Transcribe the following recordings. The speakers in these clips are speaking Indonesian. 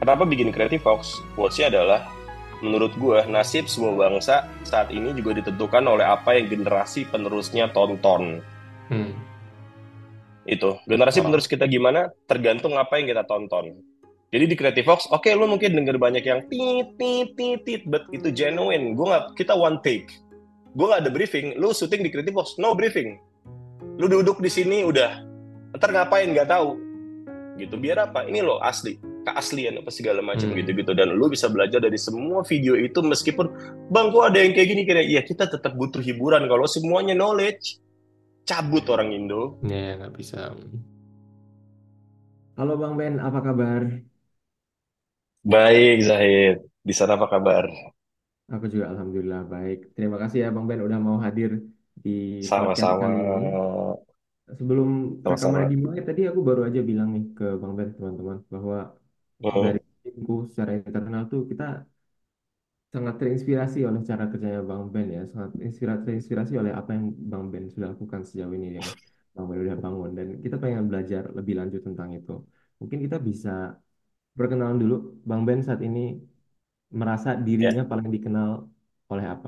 Kenapa bikin Creative Fox? Quotes-nya adalah, menurut gue, nasib sebuah bangsa saat ini juga ditentukan oleh apa yang generasi penerusnya tonton. Hmm. Itu, generasi penerus Wow. kita gimana, tergantung apa yang kita tonton. Jadi di Creative Fox, oke, lu mungkin denger banyak yang tit, tit, tit, tit, but itu genuine. Kita one take. Gue nggak ada briefing. Lu syuting di Creative Fox, no briefing. Lu duduk di sini, udah. Ntar ngapain, nggak tahu. Gitu, biar apa? Ini loh asli. Keaslian apa segala macam Hmm. gitu-gitu. Dan lu bisa belajar dari semua video itu meskipun, bang, kok ada yang kayak gini? Kira, ya kita tetap butuh hiburan. Kalau semuanya knowledge, cabut orang Indo. Ya, ya, nggak bisa. Halo Bang Ben, apa kabar? Baik, Zahid. Di sana apa kabar? Aku juga alhamdulillah baik. Terima kasih ya Bang Ben udah mau hadir di podcast Sama-sama. kali ini. Sebelum rekaman Sama-sama. dimulai tadi aku baru aja bilang nih ke Bang Ben teman-teman bahwa Hmm. dari timku secara internal tuh kita sangat terinspirasi oleh cara kerjanya Bang Ben ya, sangat terinspirasi oleh apa yang Bang Ben sudah lakukan sejauh ini yang Bang Ben udah bangun dan kita pengen belajar lebih lanjut tentang itu. Mungkin kita bisa perkenalan dulu Bang Ben saat ini merasa Ya. dirinya paling dikenal oleh apa?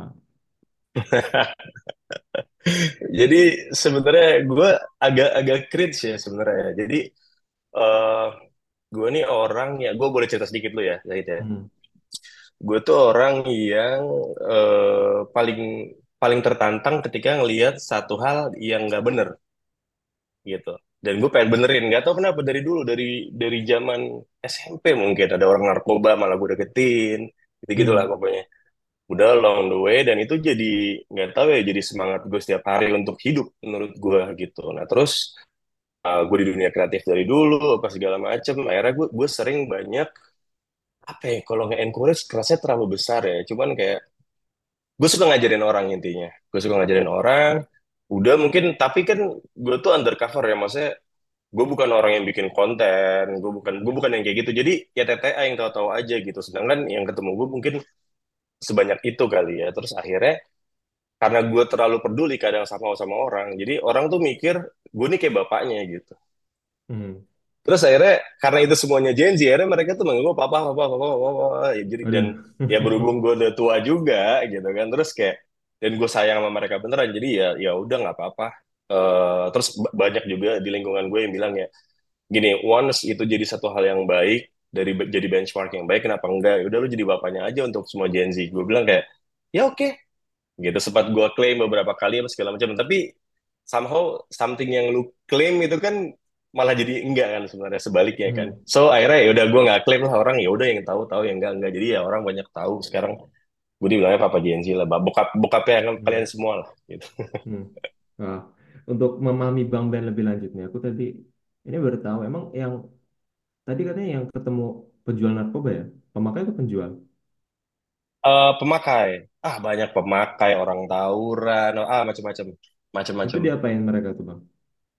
Jadi sebenarnya gue agak-agak cringe ya sebenarnya. Jadi eh gue nih orang ya, gue boleh cerita sedikit lu ya, Zahid ya. Hmm. Gue tuh orang yang paling paling tertantang ketika ngelihat satu hal yang nggak bener gitu. Dan gue pengen benerin, nggak tahu kenapa dari dulu, dari zaman SMP mungkin ada orang narkoba malah gue deketin, gitu gitulah Hmm. pokoknya. Udah along the way dan itu jadi nggak tahu ya, jadi semangat gue setiap hari untuk hidup menurut gue gitu. Nah terus gue di dunia kreatif dari dulu apa segala macem, akhirnya gue sering banyak apa ya, kalau nggak encourage kerasnya terlalu besar ya, cuman kayak gue suka ngajarin orang intinya. Gue suka ngajarin orang, udah mungkin, tapi kan gue tuh undercover ya, maksudnya gue bukan orang yang bikin konten, gue bukan yang kayak gitu, jadi ya TTA yang tahu-tahu aja gitu, sedangkan yang ketemu gue mungkin sebanyak itu kali ya. Terus akhirnya karena gue terlalu peduli kadang sama orang, jadi orang tuh mikir gue nih kayak bapaknya gitu. Hmm. Terus akhirnya karena itu semuanya Gen Z, akhirnya mereka tuh manggil gue papa, papa, papa, papa, papa. Ya, jadi dan Waduh. ya berhubung gue udah tua juga gitu kan, terus kayak dan gue sayang sama mereka beneran, jadi ya ya udah nggak apa-apa. Terus banyak juga di lingkungan gue yang bilang ya gini, once itu jadi satu hal yang baik, jadi benchmark yang baik, kenapa enggak? Ya udah lu jadi bapaknya aja untuk semua Gen Z. Gue bilang kayak ya oke gitu, sempat gue klaim beberapa kali apa segala macam, tapi somehow something yang lu klaim itu kan malah jadi enggak kan, sebenarnya sebaliknya kan. Hmm. So akhirnya ya udah gue nggak klaim lah, orang ya udah yang tahu tahu, yang enggak, jadi ya orang banyak tahu sekarang gue dibilangnya papa Gen Z lah, bokap bokapnya Hmm. kalian semua lah gitu. Hmm. Nah, untuk memahami Bang Ben lebih lanjutnya, aku tadi ini baru tahu emang yang tadi katanya yang ketemu penjual narkoba ya, pemakai itu penjual. Pemakai, banyak pemakai, orang tawuran, macam-macam, Itu macam-macam. diapain mereka tuh Bang?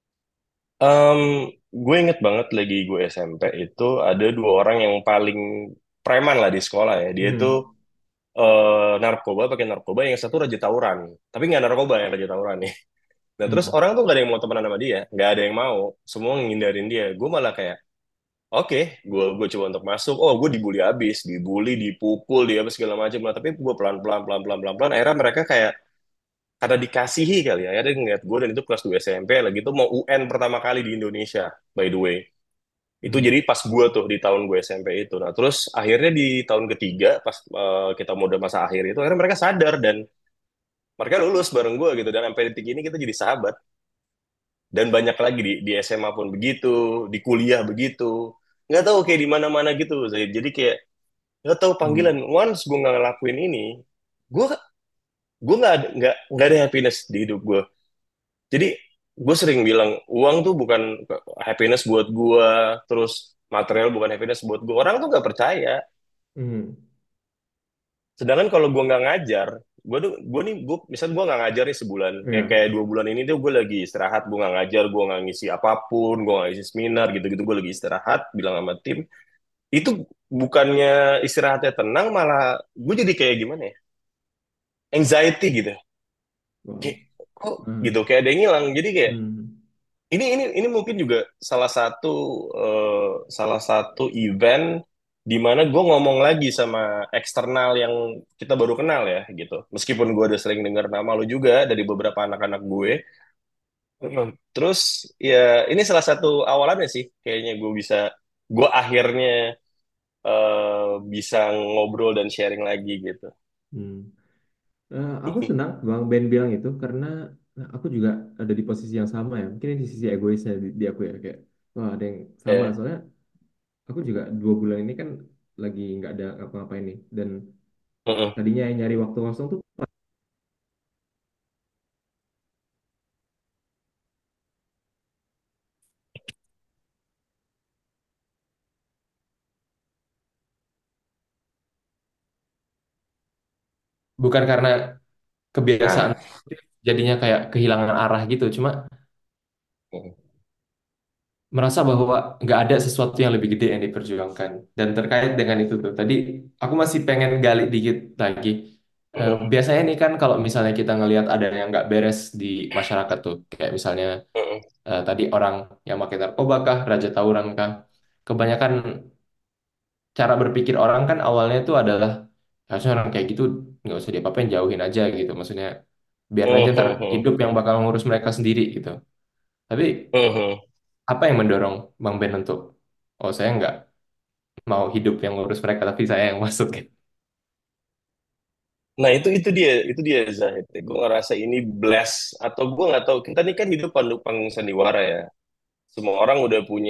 Em, gue inget banget lagi gue SMP itu ada dua orang yang paling preman lah di sekolah ya. Dia itu Hmm. narkoba, pakai narkoba. Yang satu raja tawuran, tapi nggak narkoba yang raja tawuran nih. Nah terus Hmm. orang tuh nggak ada yang mau temenan sama dia, nggak ada yang mau, semua ngindarin dia. Gue malah kayak, oke, gue coba untuk masuk. Oh, gue dibully abis, dibully, dipukul, dia apa segala macam lah. Tapi gue pelan pelan pelan pelan pelan pelan. Akhirnya mereka kayak karena dikasihi kali ya, akhirnya ngeliat gue, dan itu kelas 2 SMP lagi tuh mau UN pertama kali di Indonesia, by the way. Itu Hmm. jadi pas gue tuh di tahun gue SMP itu. Nah, terus akhirnya di tahun ketiga, pas kita mau udah masa akhir itu, akhirnya mereka sadar dan mereka lulus bareng gue gitu. Dan sampai detik ini kita jadi sahabat. Dan banyak lagi di SMA pun begitu, di kuliah begitu. Nggak tahu kayak di mana-mana gitu, Zaid. Jadi kayak nggak tahu Hmm. panggilan. Once gue nggak ngelakuin ini, gue gue nggak ada happiness di hidup gue. Jadi gue sering bilang uang tuh bukan happiness buat gue, terus material bukan happiness buat gue. Orang tuh nggak percaya. Hmm. Sedangkan kalau gue nggak ngajar, gue misal gue nggak ngajar nih sebulan, kayak Ya. kayak 2 bulan ini tuh gue lagi istirahat, gue nggak ngajar, gue nggak ngisi apapun, gue nggak ngisi seminar gitu-gitu, gue lagi istirahat, bilang sama tim, itu bukannya istirahatnya tenang, malah gue jadi kayak gimana ya, anxiety gitu, kayak Wow. kok gitu, Hmm. kayak ada yang hilang, jadi kayak Hmm. ini mungkin juga salah satu event di mana gue ngomong lagi sama eksternal yang kita baru kenal ya gitu. Meskipun gue udah sering dengar nama lo juga dari beberapa anak-anak gue. Terus ya ini salah satu awalannya sih kayaknya gue akhirnya bisa ngobrol dan sharing lagi gitu. Hmm. Aku senang Bang Ben bilang itu karena aku juga ada di posisi yang sama ya. Mungkin ini di sisi egoisnya di aku ya kayak wah ada yang sama Ya. soalnya aku juga 2 bulan ini kan lagi nggak ada ngapa-ngapain nih dan Mm-mm. tadinya yang nyari waktu kosong tuh bukan karena kebiasaan Nah, jadinya kayak kehilangan arah gitu. Cuma merasa bahwa nggak ada sesuatu yang lebih gede yang diperjuangkan. Dan terkait dengan itu tuh, tadi aku masih pengen gali dikit lagi. mm-mm. Biasanya nih kan kalau misalnya kita ngelihat ada yang nggak beres di masyarakat tuh, kayak misalnya Mm-mm. tadi orang yang makin narkoba kah, raja tawuran kah, kebanyakan cara berpikir orang kan awalnya itu adalah harusnya orang kayak gitu nggak usah diapa-apain, jauhin aja gitu. Maksudnya biar aja ntar Mhm. hidup yang bakal ngurus mereka sendiri gitu. Tapi Mhm. apa yang mendorong Bang Ben untuk oh saya nggak mau hidup yang ngurus mereka tapi saya yang masuk gitu. Nah itu dia Zahid. Gue ngerasa ini bless atau gue nggak tahu. Kita ini kan hidup panggung sandiwara ya. Semua orang udah punya,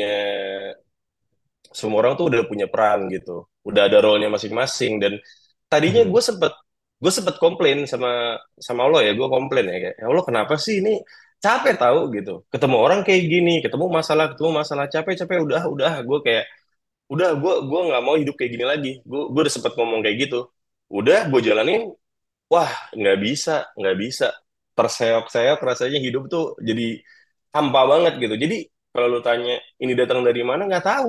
semua orang tuh udah punya peran gitu. Udah ada role-nya masing-masing. Dan tadinya Hmm. gue sempet komplain sama sama Allah ya. Gue komplain ya kayak, ya Allah kenapa sih ini capek tahu gitu. Ketemu orang kayak gini, ketemu masalah capek-capek udah. Gue kayak udah gue nggak mau hidup kayak gini lagi. Gue udah sempet ngomong kayak gitu. Udah gue jalanin. Wah, nggak bisa. Terseok-seok rasanya hidup tuh jadi hampa banget gitu. Jadi kalau lu tanya ini datang dari mana, nggak tahu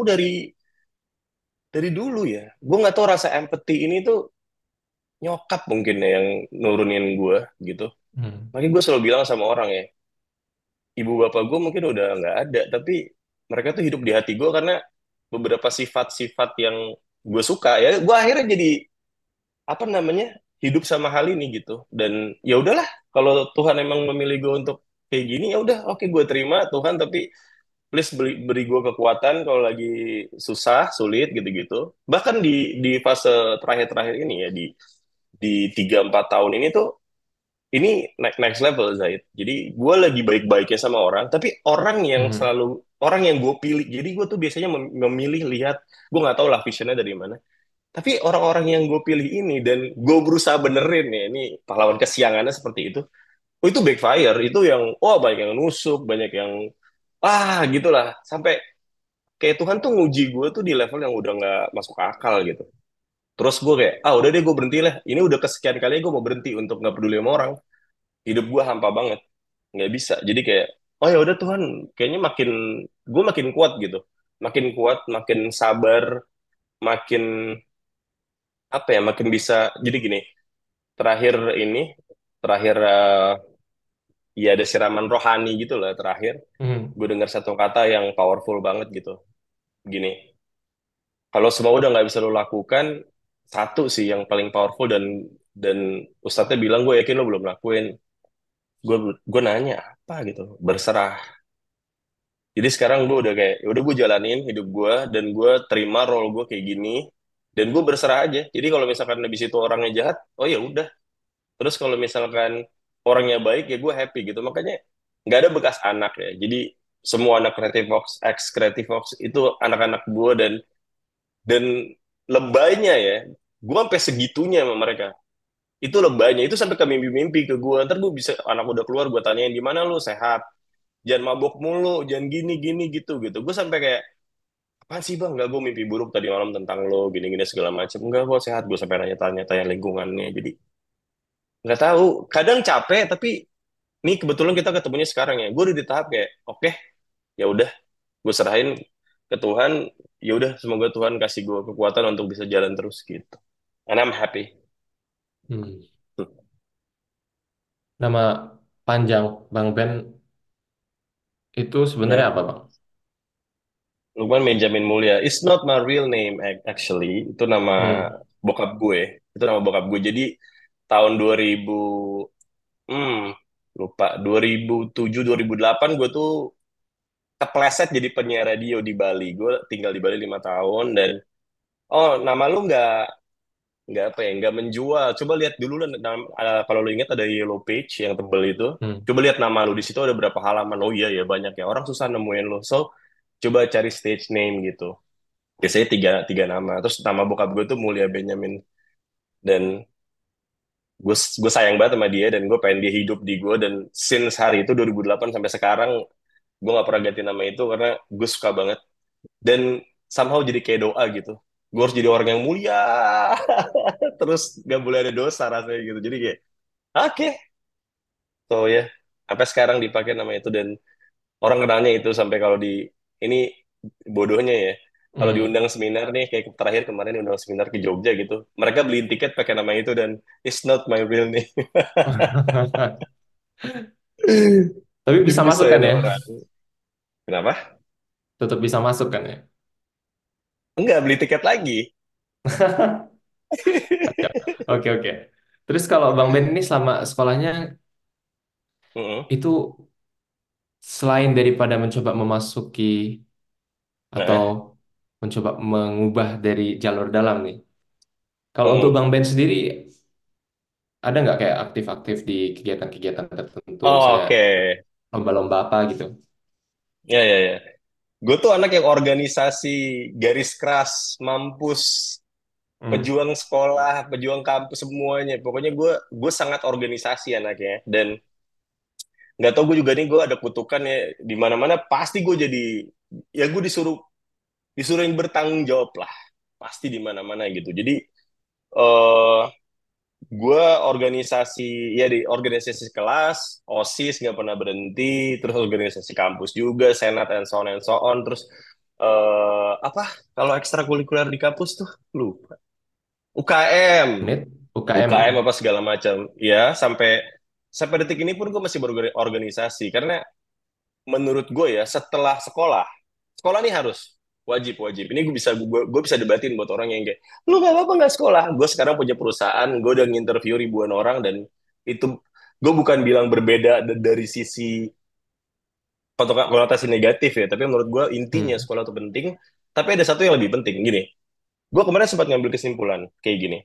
dari dulu ya. Gue nggak tahu rasa empati ini tuh nyokap mungkin ya yang nurunin gue gitu. Hmm. Makanya gue selalu bilang sama orang ya, ibu bapak gue mungkin udah nggak ada, tapi mereka tuh hidup di hati gue karena beberapa sifat-sifat yang gue suka ya. Gue akhirnya jadi apa namanya hidup sama hal ini gitu dan ya udahlah kalau Tuhan emang memilih gue untuk kayak gini ya udah oke gue terima Tuhan tapi please beri gue kekuatan kalau lagi susah sulit gitu-gitu bahkan di fase terakhir-terakhir ini ya di 3-4 tahun ini tuh ini next level Zaid jadi gue lagi baik-baiknya sama orang tapi Hmm. orang yang gue pilih jadi gue tuh biasanya memilih lihat gue nggak tahu lah visionnya dari mana tapi orang-orang yang gue pilih ini dan gue berusaha benerin ya, ini pahlawan kesiangannya seperti itu. Oh itu backfire, itu yang, oh banyak yang nusuk, banyak yang, gitulah. Sampai kayak Tuhan tuh nguji gue tuh di level yang udah nggak masuk akal gitu. Terus gue kayak, udah deh gue berhenti lah. Ini udah kesekian kali gue mau berhenti untuk nggak peduli sama orang. Hidup gue hampa banget, nggak bisa. Jadi kayak, oh ya udah Tuhan, kayaknya gue makin kuat gitu. Makin kuat, makin sabar, makin makin bisa. Jadi gini, terakhir ini terakhir ya ada siraman rohani gitu lah terakhir Hmm. gue dengar satu kata yang powerful banget gitu gini kalau semua udah nggak bisa lo lakukan satu sih yang paling powerful dan ustadznya bilang gue yakin lo belum lakuin gue gue nanya apa gitu berserah jadi sekarang gue udah kayak ya udah gue jalanin hidup gue dan gue terima role gue kayak gini dan gue berserah aja jadi kalau misalkan habis itu orangnya jahat oh ya udah. Terus kalau misalkan orangnya baik ya gue happy gitu. Makanya nggak ada bekas anak ya. Jadi semua anak Creative Fox, ex Creative Fox itu anak-anak gue dan lebaynya ya. Gue sampai segitunya sama mereka. Itu lebaynya. Itu sampai ke mimpi-mimpi ke gue. Ntar gue bisa anak udah keluar gue tanyain di mana lu sehat. Jangan mabok mulu, jangan gini gini gitu gitu. Gue sampai kayak apa sih bang? Nggak gue mimpi buruk tadi malam tentang lo gini-gini segala macam. Enggak gue sehat. Gue sampai nanya-tanya tanya lingkungannya. Jadi nggak tahu. Kadang capek tapi nih kebetulan kita ketemunya sekarang ya gue udah di tahap kayak oke ya udah gue serahin ke Tuhan ya udah semoga Tuhan kasih gue kekuatan untuk bisa jalan terus gitu and I'm happy. Hmm. Nama panjang Bang Ben itu sebenarnya Ya apa Bang? Lukman Benjamin Mulia. It's not my real name actually. Itu nama Hmm. bokap gue. Itu nama bokap gue. Jadi tahun 2000, hmm, lupa, 2007 2008 gue tuh kepleset jadi penyiar radio di Bali. Gue tinggal di Bali 5 tahun dan oh, nama lu nggak apa ya, nggak menjual. Coba lihat dulu lah, kalau lu ingat ada yellow page yang tebel itu. Hmm. Coba lihat nama lu di situ ada berapa halaman. Oh iya ya banyak ya. Orang susah nemuin lu. So coba cari stage name gitu. Biasanya tiga tiga nama. Terus nama bokap gue tuh Mulia Benjamin, dan gue sayang banget sama dia dan gue pengen dia hidup di gue, dan since hari itu 2008 sampai sekarang gue nggak pernah ganti nama itu karena gue suka banget, dan somehow jadi kayak doa gitu. Gue harus jadi orang yang mulia terus gak boleh ada dosa rasanya gitu, jadi kayak oke. So ya, sampai sekarang dipakai nama itu, dan orang kenalnya itu sampai kalau di ini bodohnya ya, kalau Hmm. diundang seminar nih kayak terakhir kemarin diundang seminar ke Jogja gitu, mereka beliin tiket pakai nama itu dan it's not my real name. Tapi bisa masuk kan Dibisain ya? orang. Kenapa? Tetap bisa masuk kan ya? Enggak, beli tiket lagi. Oke, oke. Oke. Terus kalau Bang Ben ini selama sekolahnya Mm-mm. itu selain daripada mencoba memasuki atau Nah, mencoba mengubah dari jalur dalam nih. Kalau untuk mm. Bang Ben sendiri ada nggak kayak aktif-aktif di kegiatan-kegiatan tertentu, Oh, misalnya oke. lomba-lomba apa gitu? Ya, ya, ya. Gue tuh anak yang organisasi garis keras, mampus, Hmm. pejuang sekolah, pejuang kampus semuanya. Pokoknya gue sangat organisasi anaknya. Dan nggak tau, gue juga nih gue ada kutukan ya, di mana-mana pasti gue jadi, ya gue disuruh disuruh yang bertanggung jawab lah. Pasti di mana-mana gitu. Jadi eh gue organisasi, ya di organisasi kelas, OSIS nggak pernah berhenti, terus organisasi kampus juga, senat and so on, terus apa kalau ekstrakurikuler di kampus tuh lupa, UKM, Unit UKM. UKM apa segala macam, ya sampai sampai detik ini pun gue masih berorganisasi karena menurut gue ya setelah sekolah, sekolah nih harus wajib wajib. Ini gue bisa debatin buat orang yang kayak lu nggak apa nggak sekolah. Gue sekarang punya perusahaan, gue udah nginterview ribuan orang, dan itu gue bukan bilang berbeda dari sisi konotasi negatif ya, tapi menurut gue intinya Hmm. sekolah itu penting. Tapi ada satu yang lebih penting gini. Gue kemarin sempat ngambil kesimpulan kayak gini.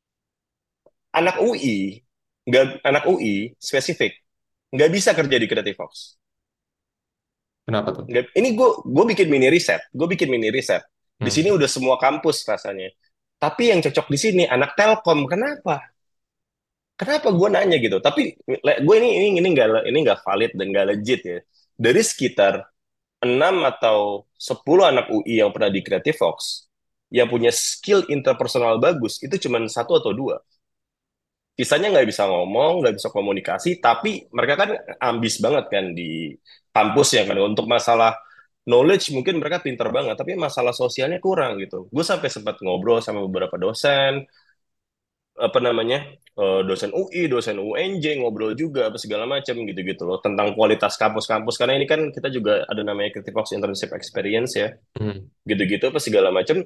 Anak UI, anak UI spesifik nggak bisa kerja di Creative House. Kenapa tuh? Ini gue bikin mini riset, gue bikin mini riset. Di sini Hmm. udah semua kampus rasanya. Tapi yang cocok di sini anak Telkom. Kenapa? Kenapa gue nanya gitu? Tapi gue ini nggak valid dan nggak legit ya. Dari sekitar 6 atau 10 anak UI yang pernah di Creative Fox yang punya skill interpersonal bagus itu cuma satu atau dua. Sisanya nggak bisa ngomong, nggak bisa komunikasi, tapi mereka kan ambis banget kan di kampus ya kan. Untuk masalah knowledge mungkin mereka pinter banget, tapi masalah sosialnya kurang gitu. Gue sampai sempat ngobrol sama beberapa dosen, apa namanya, dosen UI, dosen UNJ, ngobrol juga apa segala macam gitu-gitu loh tentang kualitas kampus-kampus. Karena ini kan kita juga ada namanya Creative Fox Internship Experience ya, Hmm. gitu-gitu apa segala macam.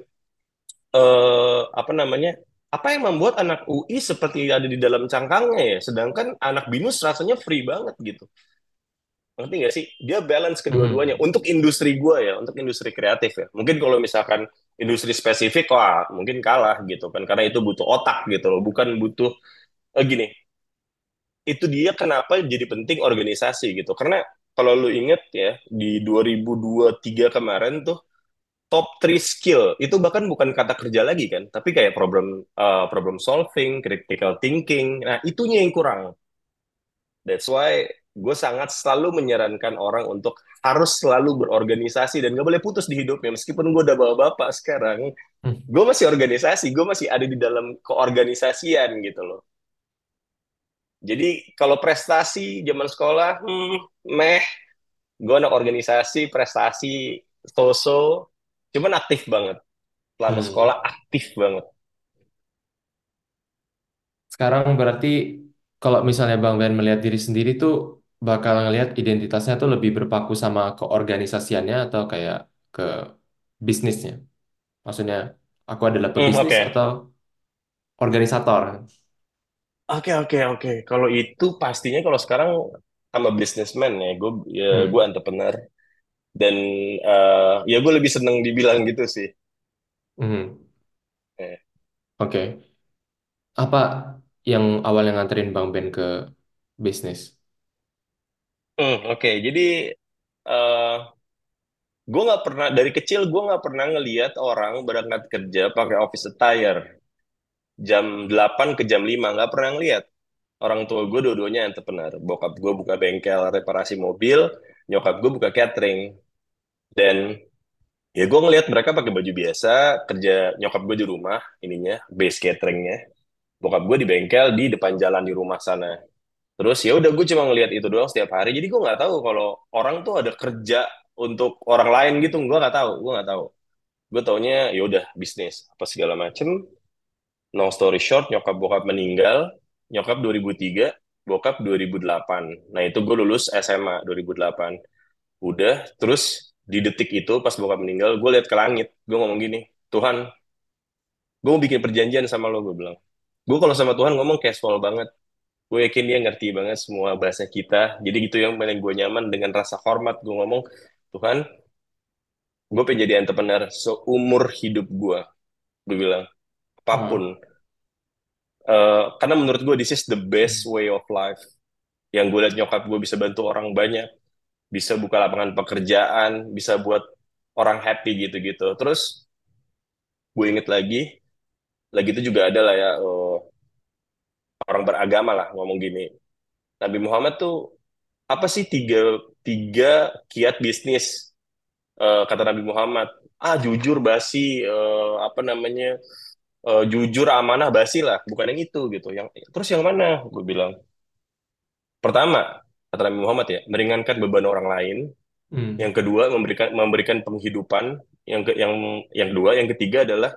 Apa namanya, apa yang membuat anak UI seperti ada di dalam cangkangnya ya, sedangkan anak BINUS rasanya free banget gitu. Ngerti nggak sih? Dia balance kedua-duanya Hmm. untuk industri gua ya, untuk industri kreatif ya. Mungkin kalau misalkan industri spesifik, wah mungkin kalah gitu kan, karena itu butuh otak gitu loh, bukan butuh gini. Itu dia kenapa jadi penting organisasi gitu. Karena kalau lu inget ya, di 2023 kemarin tuh top 3 skill itu bahkan bukan kata kerja lagi kan, tapi kayak problem solving, critical thinking. Nah, itunya yang kurang. That's why gue sangat selalu menyarankan orang untuk harus selalu berorganisasi dan gak boleh putus di hidupnya. Meskipun gue udah bawa bapak sekarang, Hmm. gue masih organisasi, gue masih ada di dalam keorganisasian gitu loh. Jadi kalau prestasi zaman sekolah, meh, gue anak organisasi, prestasi, so-so, cuman aktif banget. Selama Hmm. sekolah aktif banget. Sekarang berarti kalau misalnya Bang Ben melihat diri sendiri tuh bakal ngelihat identitasnya tuh lebih berpaku sama keorganisasiannya atau kayak ke bisnisnya. Maksudnya, aku adalah pebisnis Oke. atau organisator. Oke, oke, oke. Kalau itu pastinya kalau sekarang sama businessman ya, gue Hmm. entrepreneur dan ya gue lebih seneng dibilang gitu sih. Hmm. Eh, Oke. Apa yang awalnya nganterin Bang Ben ke bisnis? oke. Jadi eh gue nggak pernah dari kecil gue nggak pernah ngelihat orang berangkat kerja pakai office attire jam 8 ke jam 5 nggak pernah ngelihat. Orang tua gue dua-duanya entrepreneur. Bokap gue buka bengkel reparasi mobil, nyokap gue buka catering. Dan ya gue ngelihat mereka pakai baju biasa, kerja nyokap gue di rumah, ininya, base cateringnya. Bokap gue di bengkel di depan jalan di rumah sana. Terus ya udah gue cuma ngelihat itu doang setiap hari. Jadi gue nggak tahu kalau orang tuh ada kerja untuk orang lain gitu. Gue nggak tahu, gue nggak tahu. Gue taunya ya udah bisnis apa segala macem. Long story short, nyokap bokap meninggal. Nyokap 2003, bokap 2008. Nah itu gue lulus SMA 2008. Udah, terus di detik itu pas bokap meninggal, gue lihat ke langit. Gue ngomong gini, Tuhan, gue mau bikin perjanjian sama lo, gue bilang. Gue kalau sama Tuhan ngomong casual banget. Gue yakin dia ngerti banget semua bahasa kita. Jadi gitu yang paling gue nyaman dengan rasa hormat. Gue ngomong, Tuhan, gue pengen jadi entrepreneur seumur hidup gue. Gue bilang, Wow. apapun. Karena menurut gue this is the best way of life. Yang gue liat nyokap gue bisa bantu orang banyak. Bisa buka lapangan pekerjaan. Bisa buat orang happy gitu-gitu. Terus gue inget lagi itu juga ada lah ya orang beragama lah ngomong gini. Nabi Muhammad tuh apa sih tiga tiga kiat bisnis kata Nabi Muhammad? Ah jujur basi apa namanya jujur amanah basi lah, bukan yang itu gitu. Yang terus yang mana? Gue bilang pertama kata Nabi Muhammad ya meringankan beban orang lain. Yang Hmm. kedua memberikan memberikan penghidupan. Yang kedua yang ketiga adalah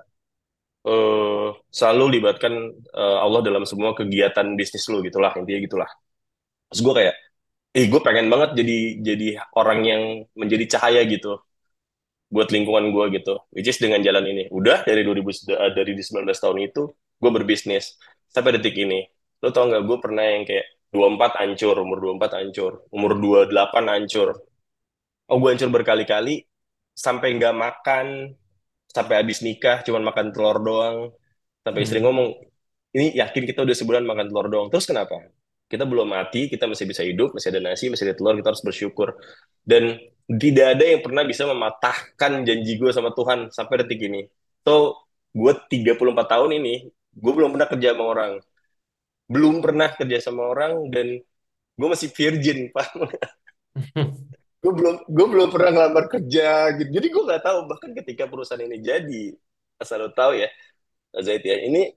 selalu libatkan Allah dalam semua kegiatan bisnis lu gitulah intinya gitulah. Terus gue kayak, gue pengen banget jadi orang yang menjadi cahaya gitu buat lingkungan gue gitu. Which is dengan jalan ini. Udah dari 2000 dari di 19 tahun itu gue berbisnis sampai detik ini. Lo tau nggak gue pernah yang kayak 24 hancur, umur 24 hancur, umur 28 hancur. Oh gue hancur berkali-kali sampai nggak makan, sampai habis nikah cuman makan telur doang. Sampai istri Hmm. ngomong, ini yakin kita udah sebulan makan telur doang. Terus kenapa? Kita belum mati, kita masih bisa hidup, masih ada nasi, masih ada telur, kita harus bersyukur. Dan tidak ada yang pernah bisa mematahkan janji gue sama Tuhan sampai detik ini. So, gue 34 tahun ini, gue belum pernah kerja sama orang. Belum pernah kerja sama orang, dan gue masih virgin, Pak. Gue belum pernah ngelamar kerja, gitu. Jadi gue nggak tahu, bahkan ketika perusahaan ini jadi, asal lo tahu ya, Zaid ya, ini,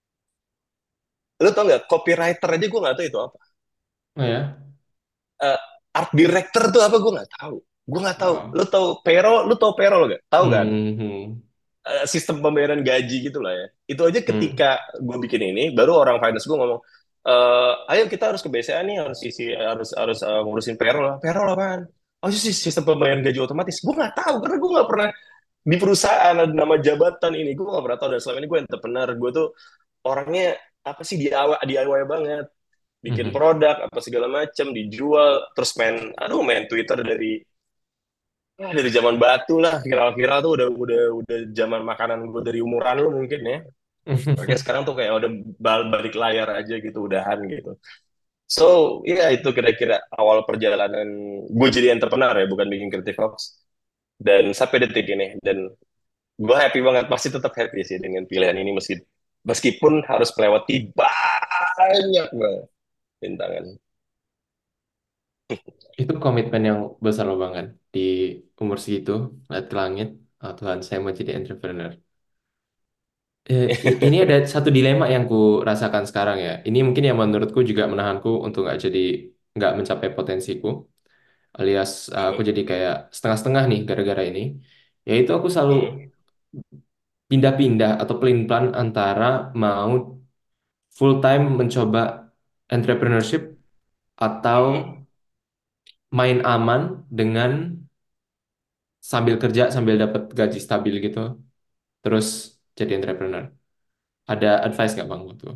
lo tau nggak, copywriter aja gue nggak tahu itu apa. Oh ya. eh, Art director tuh apa gue nggak tahu. Gue nggak tahu. Wow. Lu tahu payroll gak? Tahu kan? Hmm. Hmm. Sistem pembayaran gaji gitu lah ya. Itu aja Hmm. ketika gue bikin ini, baru orang finance gue ngomong, ayo kita harus ke BCA nih, harus isi, harus harus ngurusin payroll. Payroll apaan? Oh sih sistem pembayaran gaji otomatis. Gue nggak tahu karena gue nggak pernah di perusahaan ada nama jabatan ini. Gue nggak pernah tahu dan selama ini gue entrepreneur. Gue tuh orangnya apa sih DIY banget bikin Hmm. produk apa segala macam dijual terus main Twitter dari zaman batu lah viral-viral tuh udah zaman makanan gue dari umuran lu mungkin ya. Makanya sekarang tuh kayak udah balik layar aja gitu udahan gitu. So ya itu kira-kira awal perjalanan gue jadi entrepreneur ya bukan bikin Creative Fox dan sampai detik ini dan gue happy banget masih tetap happy sih dengan pilihan ini meskipun harus melewati banyak banget rintangan. Itu komitmen yang besar loh Bang kan. Di umur segitu, lihat ke langit, "Ah, Tuhan saya mau jadi entrepreneur." Ini ada satu dilema yang ku rasakan sekarang ya. Ini mungkin yang menurutku juga menahanku untuk nggak mencapai potensiku. Alias aku jadi kayak setengah-setengah nih gara-gara ini. Yaitu aku selalu pindah-pindah atau pelin-pelan antara mau full time mencoba entrepreneurship atau main aman dengan sambil kerja sambil dapat gaji stabil gitu, terus jadi entrepreneur. Ada advice nggak Bang waktu?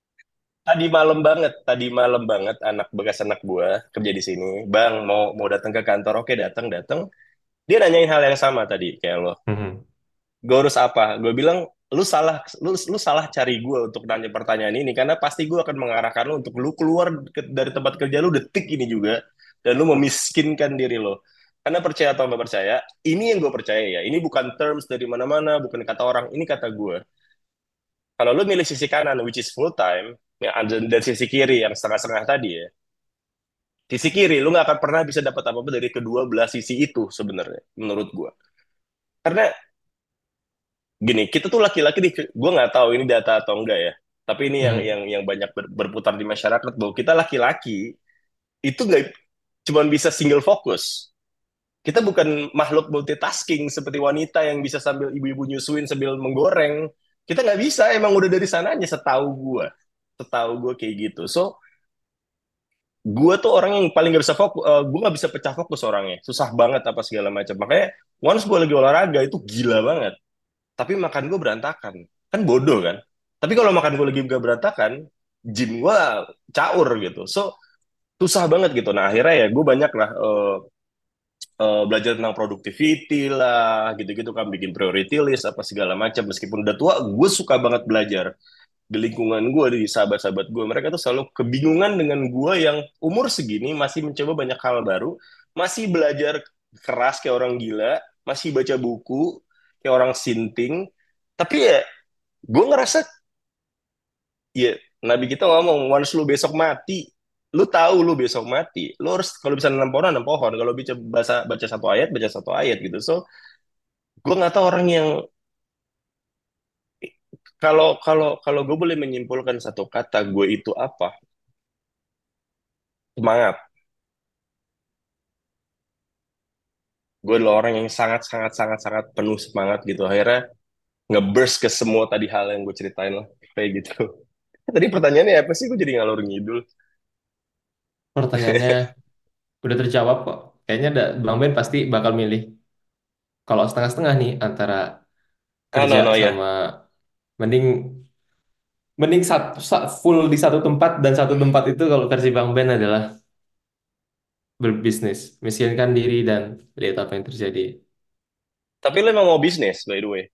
Tadi malam banget anak bekas anak gua kerja di sini. Bang, mau mau datang ke kantor? Oke, datang, datang. Dia nanyain hal yang sama tadi kayak lo. Mhm. Gue harus apa? Gue bilang, lu salah cari gue untuk nanya pertanyaan ini karena pasti gue akan mengarahkan lu untuk lu keluar dari tempat kerja lu detik ini juga dan lu memiskinkan diri lo. Karena percaya atau nggak percaya, ini yang gue percaya ya. Ini bukan terms dari mana-mana, bukan kata orang. Ini kata gue. Kalau lu milih sisi kanan, which is full time, ya, dan sisi kiri yang setengah-setengah tadi ya, sisi kiri lu nggak akan pernah bisa dapat apa-apa dari kedua belah sisi itu sebenarnya, menurut gue. Karena gini, kita tuh laki-laki gue nggak tahu ini data atau enggak ya. Tapi ini Mhm. yang banyak berputar di masyarakat bahwa kita laki-laki itu nggak cuma bisa single fokus. Kita bukan makhluk multitasking seperti wanita yang bisa sambil ibu-ibu nyusuin sambil menggoreng. Kita nggak bisa, emang udah dari sananya setahu gue. Setahu gue kayak gitu. So, gue tuh orang yang paling nggak bisa fokus. Gue nggak bisa pecah fokus orangnya. Susah banget apa segala macam. Makanya once gue lagi olahraga itu gila banget tapi makan gue berantakan. Kan bodoh kan? Tapi kalau makan gue lagi gak berantakan, gym gue caur gitu. So, susah banget gitu. Nah, akhirnya ya gue banyak lah belajar tentang productivity lah, gitu-gitu kan. Bikin priority list, apa segala macam. Meskipun udah tua, gue suka banget belajar. Di lingkungan gue, di sahabat-sahabat gue. Mereka tuh selalu kebingungan dengan gue yang umur segini masih mencoba banyak hal baru. Masih belajar keras kayak orang gila. Masih baca buku kayak orang sinting. Tapi ya gue ngerasa ya Nabi kita ngomong once lu besok mati lu tahu lu besok mati lu harus kalau bisa nanam pohon kalau bisa baca satu ayat gitu so gue nggak tahu orang yang kalau kalau kalau gue boleh menyimpulkan satu kata gue itu apa semangat gue adalah orang yang sangat sangat sangat sangat penuh semangat gitu akhirnya ngeburst ke semua tadi hal yang gue ceritain lah kayak gitu tadi pertanyaannya apa sih gue jadi ngalur ngidul. Pertanyaannya udah terjawab kok. Kayaknya Bang Ben pasti bakal milih kalau setengah-setengah nih antara Ah kerja no no sama ya. mending mending full di satu tempat dan satu tempat itu kalau versi Bang Ben adalah berbisnis, miskinkan diri dan lihat apa yang terjadi. Tapi lu emang mau bisnis by the way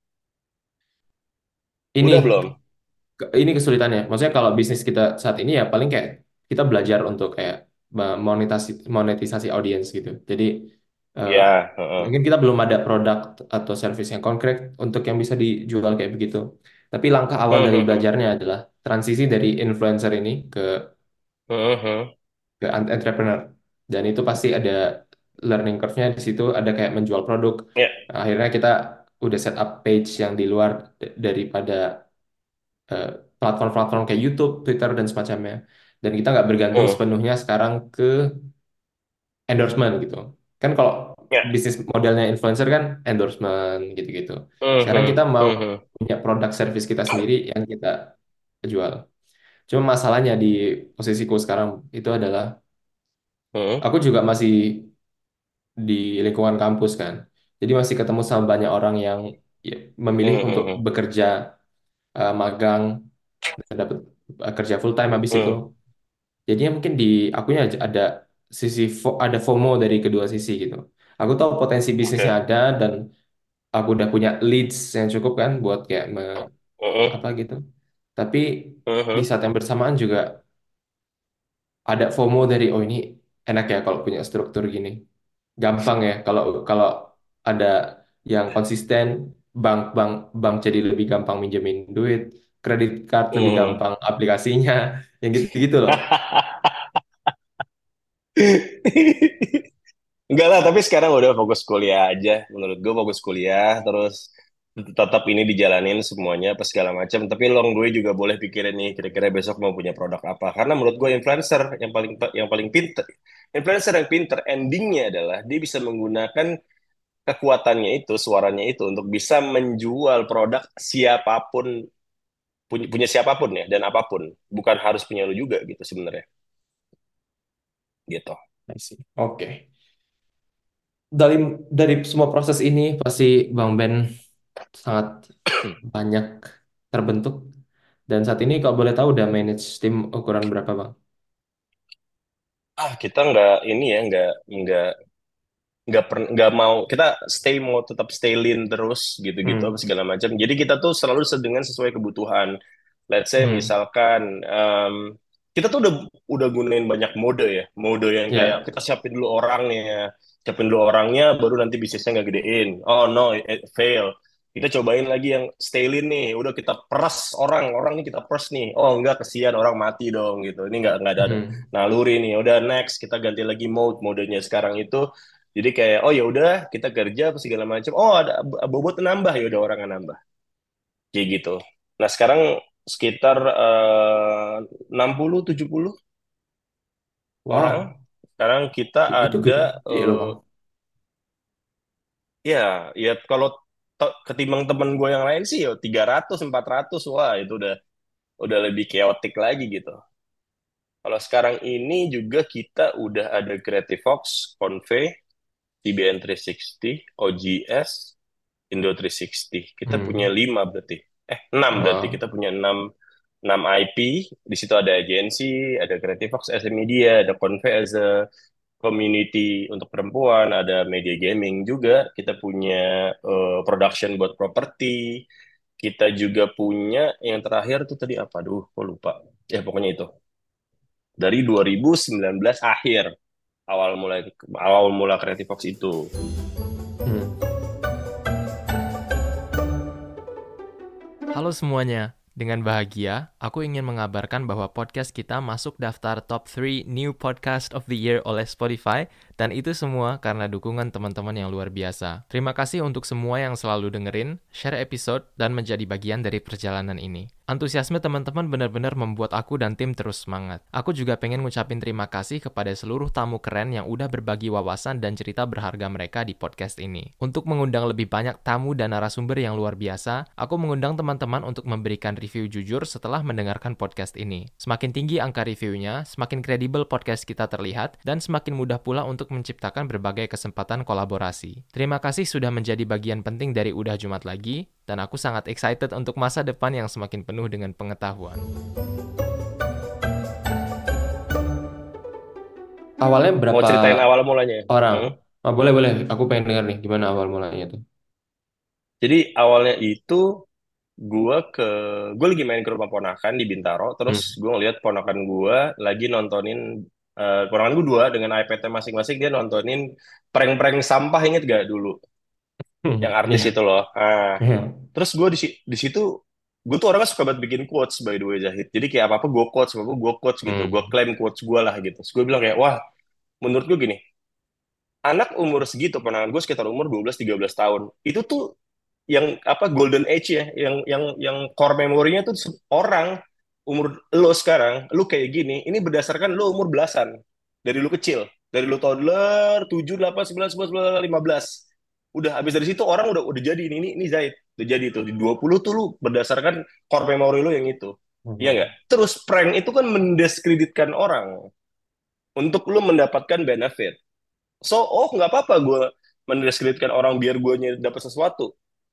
Ini udah belum. ini kesulitannya. Maksudnya kalau bisnis kita saat ini ya paling kayak kita belajar untuk kayak monetisasi monetisasi audiens gitu. Jadi eh, Ya, heeh. mungkin kita belum ada produk atau service yang konkret untuk yang bisa dijual kayak begitu. Tapi langkah awal dari Mhm, belajarnya adalah transisi dari influencer ini mhm, ke entrepreneur. Dan itu pasti ada learning curve-nya di situ, ada kayak menjual produk. ya, Nah, akhirnya kita udah set up page yang di luar daripada eh, platform-platform kayak YouTube, Twitter, dan semacamnya. Dan kita nggak bergantung mhm, sepenuhnya sekarang ke endorsement gitu. Kan kalau ya, bisnis modelnya influencer kan endorsement gitu-gitu. Sekarang kita mhm, mau mhm, punya produk service kita sendiri yang kita jual. Cuma masalahnya di posisiku sekarang itu adalah mhm, aku juga masih di lingkungan kampus kan. Jadi masih ketemu sama banyak orang yang ya, memilih untuk mhm, bekerja magang dan dapat kerja full time habis itu. mhm. Jadinya mungkin di akunya ada ada FOMO dari kedua sisi gitu. Aku tahu potensi bisnisnya Oke. ada dan aku udah punya leads yang cukup kan buat kayak Mhm, apa gitu. Tapi di mhm. saat yang bersamaan juga ada FOMO dari oh ini enak ya kalau punya struktur gini. Gampang ya kalau kalau ada yang konsisten bank bank jadi lebih gampang minjemin duit, kredit card lebih Mhm. gampang aplikasinya, yang gitu-gitu loh. Enggak lah, tapi sekarang udah fokus kuliah aja. Menurut gue fokus kuliah, terus tetap ini dijalanin semuanya apa segala macam. Tapi long gue juga boleh pikirin nih, kira-kira besok mau punya produk apa. Karena menurut gue influencer yang paling pinter, influencer yang pinter endingnya adalah dia bisa menggunakan kekuatannya itu, suaranya itu untuk bisa menjual produk siapapun punya siapapun ya dan apapun. Bukan harus punya lu juga gitu sebenarnya. Gitu. I see. Oke. dari dari semua proses ini pasti Bang Ben sangat banyak terbentuk. Dan saat ini kalau boleh tahu udah manage tim ukuran berapa Bang? Kita nggak ini ya, nggak mau kita mau tetap stay lean terus gitu-gitu apa Hmm. segala macam. Jadi kita tuh selalu dengan sesuai kebutuhan. Let's say Hmm. misalkan kita tuh udah gunain banyak mode ya, mode yang kayak Ya. kita siapin dulu orangnya, baru nanti bisnisnya nggak gedein. Oh no, it fail. Kita cobain lagi yang stay lean nih, udah kita peras orang nih kita peras nih. Oh enggak, kesian orang mati dong gitu. Ini nggak ada Hmm. naluri nih. Udah next kita ganti lagi modenya sekarang itu jadi kayak oh ya udah kita kerja apa segala macam. Oh ada bobot nambah ya udah orang nambah. Kayak gitu. Nah sekarang sekitar 60-70 orang. Wow, Sekarang kita itu ada gede loh Bang. ya ya kalau ketimbang temen gue yang lain sih ya 300 400 wah itu udah lebih chaotic lagi gitu. Kalau sekarang ini juga kita udah ada Creative Fox, Convey, TBN 360, OGS, Indo 360. Kita punya Hmm. 5 berarti. 6 berarti. Wow. Kita punya 6 IP. Di situ ada agensi, ada Creative Fox as a media, ada Convey as a community untuk perempuan, ada media gaming juga. Kita punya production buat properti. Kita juga punya yang terakhir tuh tadi apa? Aduh, kok lupa. Ya pokoknya itu. Dari 2019 akhir awal mula Creative Fox itu. Hmm. Halo semuanya, dengan bahagia, aku ingin mengabarkan bahwa podcast kita masuk daftar Top 3 New Podcast of the Year oleh Spotify, dan itu semua karena dukungan teman-teman yang luar biasa. Terima kasih untuk semua yang selalu dengerin, share episode, dan menjadi bagian dari perjalanan ini. Antusiasme teman-teman benar-benar membuat aku dan tim terus semangat. Aku juga pengen ngucapin terima kasih kepada seluruh tamu keren yang udah berbagi wawasan dan cerita berharga mereka di podcast ini. Untuk mengundang lebih banyak tamu dan narasumber yang luar biasa, aku mengundang teman-teman untuk memberikan review jujur setelah mendengarkan podcast ini. Semakin tinggi angka reviewnya, semakin kredibel podcast kita terlihat, dan semakin mudah pula untuk menciptakan berbagai kesempatan kolaborasi. Terima kasih sudah menjadi bagian penting dari Udah Jumat Lagi, dan aku sangat excited untuk masa depan yang semakin penuh dengan pengetahuan. Awalnya Mau berapa ceritain awal mulanya? orang? Hmm. Oh, boleh boleh. Aku pengen dengar nih gimana awal mulanya tuh. Jadi awalnya itu gue ke gue lagi main ke rumah ponakan di Bintaro, terus Hmm. gue ngeliat ponakan gue lagi nontonin ponakan gue dua dengan iPad-nya masing-masing dia nontonin prank-prank sampah inget gak dulu yang artis Iya. itu loh. Iya. Terus gue di situ gue tuh orangnya suka banget bikin quotes by the way Zahid. Jadi kayak apa apa gue quotes gitu, gue Hmm. klaim quotes gue lah gitu. Terus gue bilang kayak wah menurut gue gini, anak umur segitu ponakan gue sekitar umur 12-13 tahun itu tuh yang apa golden age ya yang core memorinya tuh orang umur lo sekarang lu kayak gini ini berdasarkan lo umur belasan dari lu kecil dari lu toddler 7 8 9 11 15 udah habis dari situ orang udah jadi ini Zaid udah jadi tuh di 20 tuh lu berdasarkan core memory lu yang itu iya nggak Hmm. terus prank itu kan mendiskreditkan orang untuk lu mendapatkan benefit so oh nggak apa-apa gue mendiskreditkan orang biar gue dapat sesuatu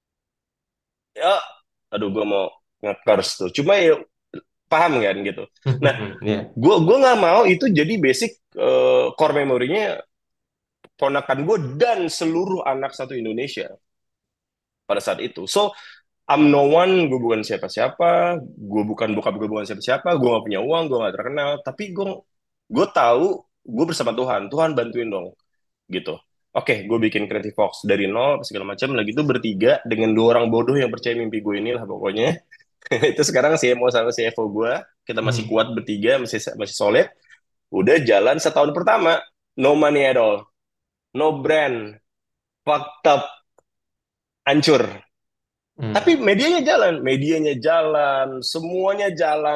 ya aduh gue mau nge-curse tuh cuma ya paham kan gitu nah Iya. gue nggak mau itu jadi basic core memorinya ponakan gue dan seluruh anak satu Indonesia pada saat itu so I'm no one gue bukan siapa-siapa gue bukan bokap gue bukan siapa-siapa gue nggak punya uang gue nggak terkenal tapi gue tahu gue bersama Tuhan Tuhan bantuin dong gitu oke gue bikin Creative Fox dari nol segala macam lagi itu bertiga dengan dua orang bodoh yang percaya mimpi gue ini lah pokoknya itu sekarang CMO sama CFO gue kita masih Hmm. kuat bertiga masih masih solid udah jalan setahun pertama no money at all no brand fucked up hancur tapi Hmm. medianya jalan semuanya jalan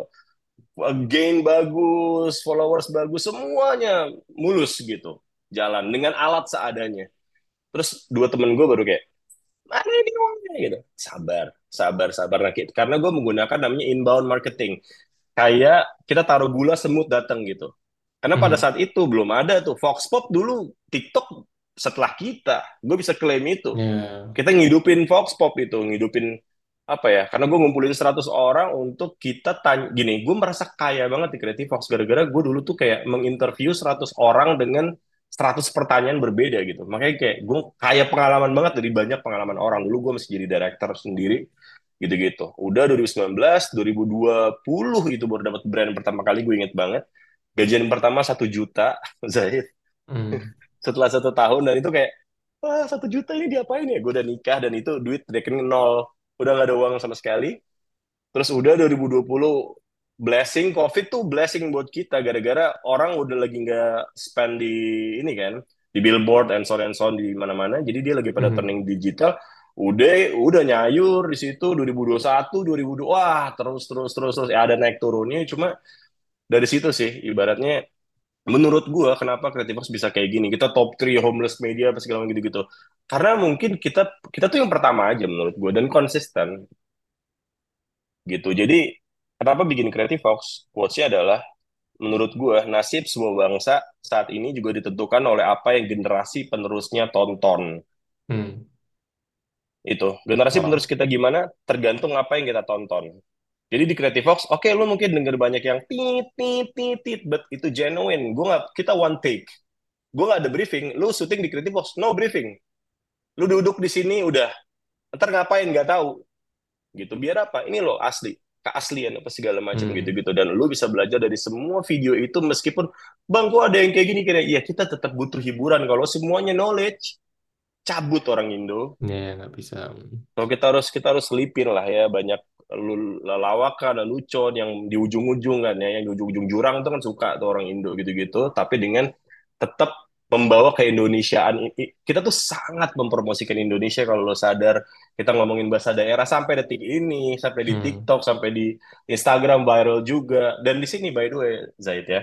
gain bagus followers bagus semuanya mulus gitu jalan dengan alat seadanya terus dua temen gue baru kayak mana ini uangnya gitu sabar sabar sabar nah, karena gue menggunakan namanya inbound marketing kayak kita taruh gula semut datang gitu. Karena pada Hmm. saat itu belum ada tuh Vox Pop dulu TikTok setelah kita. Gue bisa klaim itu. Ya. Kita ngidupin Vox Pop itu, ngidupin apa ya? Karena gue ngumpulin 100 orang untuk kita tanya. Gini, gue merasa kaya banget di Creative Fox gara-gara gue dulu tuh kayak menginterview 100 orang dengan 100 pertanyaan berbeda gitu. Makanya kayak gue kaya pengalaman banget dari banyak pengalaman orang. Dulu gue masih jadi director sendiri gitu-gitu. Udah 2019, 2020 itu baru dapat brand pertama kali, gue inget banget. Gajian pertama 1 juta, Zahid. Hmm. Setelah 1 tahun, dan itu kayak, wah 1 juta ini diapain ya? Gue udah nikah dan itu duit rekening nol. Udah nggak ada uang sama sekali. Terus udah 2020, blessing, COVID tuh blessing buat kita. Gara-gara orang udah lagi nggak spend di ini kan, di billboard and so on di mana-mana. Jadi dia lagi pada Hmm. turning digital. Udah nyayur di situ 2021, 2020, wah terus ya ada naik turunnya. Cuma dari situ sih ibaratnya menurut gua kenapa Creative bisa kayak gini. Kita top 3 homeless media apa segala macam gitu-gitu. Karena mungkin kita kita tuh yang pertama aja menurut gua dan konsisten gitu. Jadi kenapa bikin Creative Fox? Quotes-nya adalah menurut gua nasib sebuah bangsa saat ini juga ditentukan oleh apa yang generasi penerusnya tonton. Hmm. Itu generasi penerus Wow. kita gimana tergantung apa yang kita tonton. Jadi di Creative Fox, oke lu mungkin denger banyak yang tit tit tit tit, but itu genuine. Gua nggak, kita one take. Gue nggak ada briefing. Lu syuting di Creative Box, no briefing. Lu duduk di sini udah. Ntar ngapain nggak tahu. Gitu. Biar apa? Ini lo asli. Keaslian apa segala macam Hmm. gitu-gitu. Dan lu bisa belajar dari semua video itu meskipun bang kok ada yang kayak gini kira. Ya kita tetap butuh hiburan. Kalau semuanya knowledge, cabut orang Indo. Ya, nggak bisa. Kalau kita harus selipin lah ya banyak lawakan dan lucon yang di ujung-ujung kan ya, yang di ujung-ujung jurang itu kan suka tuh orang Indo gitu-gitu, tapi dengan tetap membawa keindonesiaan ini. Kita tuh sangat mempromosikan Indonesia kalau lo sadar. Kita ngomongin bahasa daerah sampai detik ini, sampai di Hmm. TikTok, sampai di Instagram viral juga. Dan di sini by the way, Zaid ya,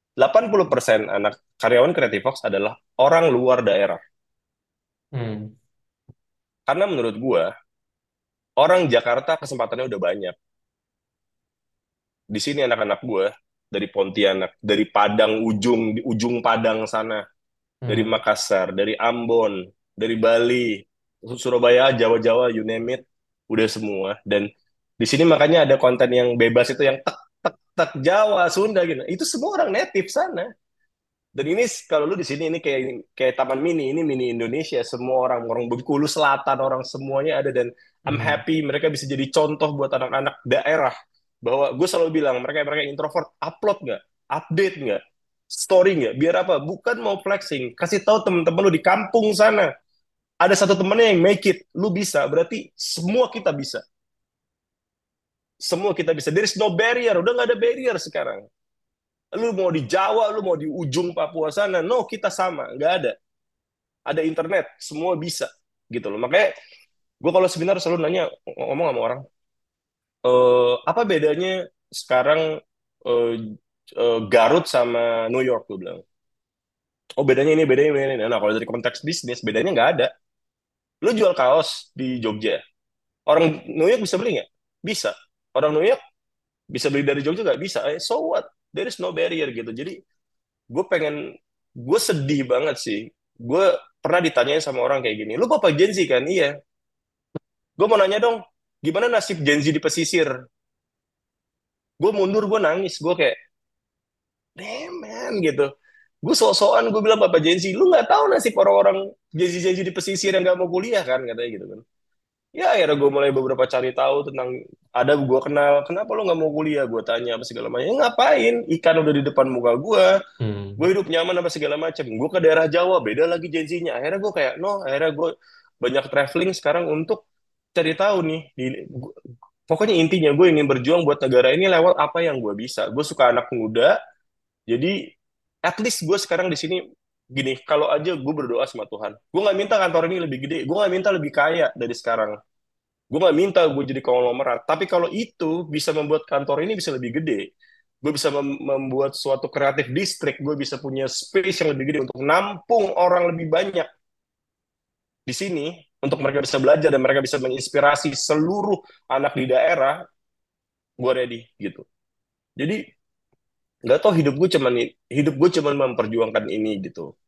80% anak karyawan Creative Fox adalah orang luar daerah. Hmm. Karena menurut gua, orang Jakarta kesempatannya udah banyak. Di sini anak-anak gue dari Pontianak, dari Padang ujung di ujung Padang sana, dari Hmm. Makassar, dari Ambon, dari Bali, Surabaya, Jawa-Jawa, you name it, udah semua. Dan di sini makanya ada konten yang bebas itu yang tek tek tek Jawa, Sunda gitu. Itu semua orang native sana. Dan ini kalau lu di sini ini kayak kayak taman mini, ini mini Indonesia. Semua orang orang Bengkulu Selatan, orang semuanya ada dan I'm Hmm. happy mereka bisa jadi contoh buat anak-anak daerah. Bahwa gue selalu bilang mereka mereka introvert, upload nggak, update nggak, story nggak, biar apa? Bukan mau flexing, kasih tahu temen-temen lu di kampung sana. Ada satu temennya yang make it, lu bisa, berarti semua kita bisa. Semua kita bisa. There is no barrier, udah nggak ada barrier sekarang. Lu mau di Jawa, lu mau di ujung Papua sana, no kita sama, nggak ada. Ada internet, semua bisa gitu loh. Makanya gue kalau seminar selalu nanya ngomong sama orang, apa bedanya sekarang eh, Garut sama New York gue bilang. Oh bedanya ini. Nah kalau dari konteks bisnis bedanya nggak ada. Lu jual kaos di Jogja, orang New York bisa beli nggak? Bisa. Orang New York bisa beli dari Jogja nggak? Bisa. So what? There is no barrier gitu. Jadi gue pengen, gue sedih banget sih. Gue pernah ditanyain sama orang kayak gini, lu bapak Gen Z kan? Iya. Gue mau nanya dong, gimana nasib Gen Z di pesisir? Gue mundur, gue nangis, gue kayak, damn man gitu. Gue sok-sokan, gue bilang bapak Gen Z, lu nggak tahu nasib orang-orang Gen Z di pesisir yang nggak mau kuliah kan, katanya gitu kan. Ya akhirnya gue mulai beberapa cari tahu tentang, ada gue kenal, kenapa lu nggak mau kuliah? Gue tanya apa segala macam. Ya, ngapain? Ikan udah di depan muka gue Hmm. hidup nyaman apa segala macam. Gue ke daerah Jawa, beda lagi Gen Z-nya. Akhirnya gue kayak, no, akhirnya gue banyak traveling sekarang untuk cari tahu nih. Pokoknya intinya gue ingin berjuang buat negara ini lewat apa yang gue bisa. Gue suka anak muda, jadi at least gue sekarang di sini gini, kalau aja gue berdoa sama Tuhan, gue nggak minta kantor ini lebih gede, gue nggak minta lebih kaya dari sekarang, gue nggak minta gue jadi konglomerat, tapi kalau itu bisa membuat kantor ini bisa lebih gede, gue bisa membuat suatu kreatif distrik, gue bisa punya space yang lebih gede untuk nampung orang lebih banyak di sini, untuk mereka bisa belajar dan mereka bisa menginspirasi seluruh anak di daerah, gue ready gitu. Jadi nggak tahu hidup gue cuman memperjuangkan ini gitu.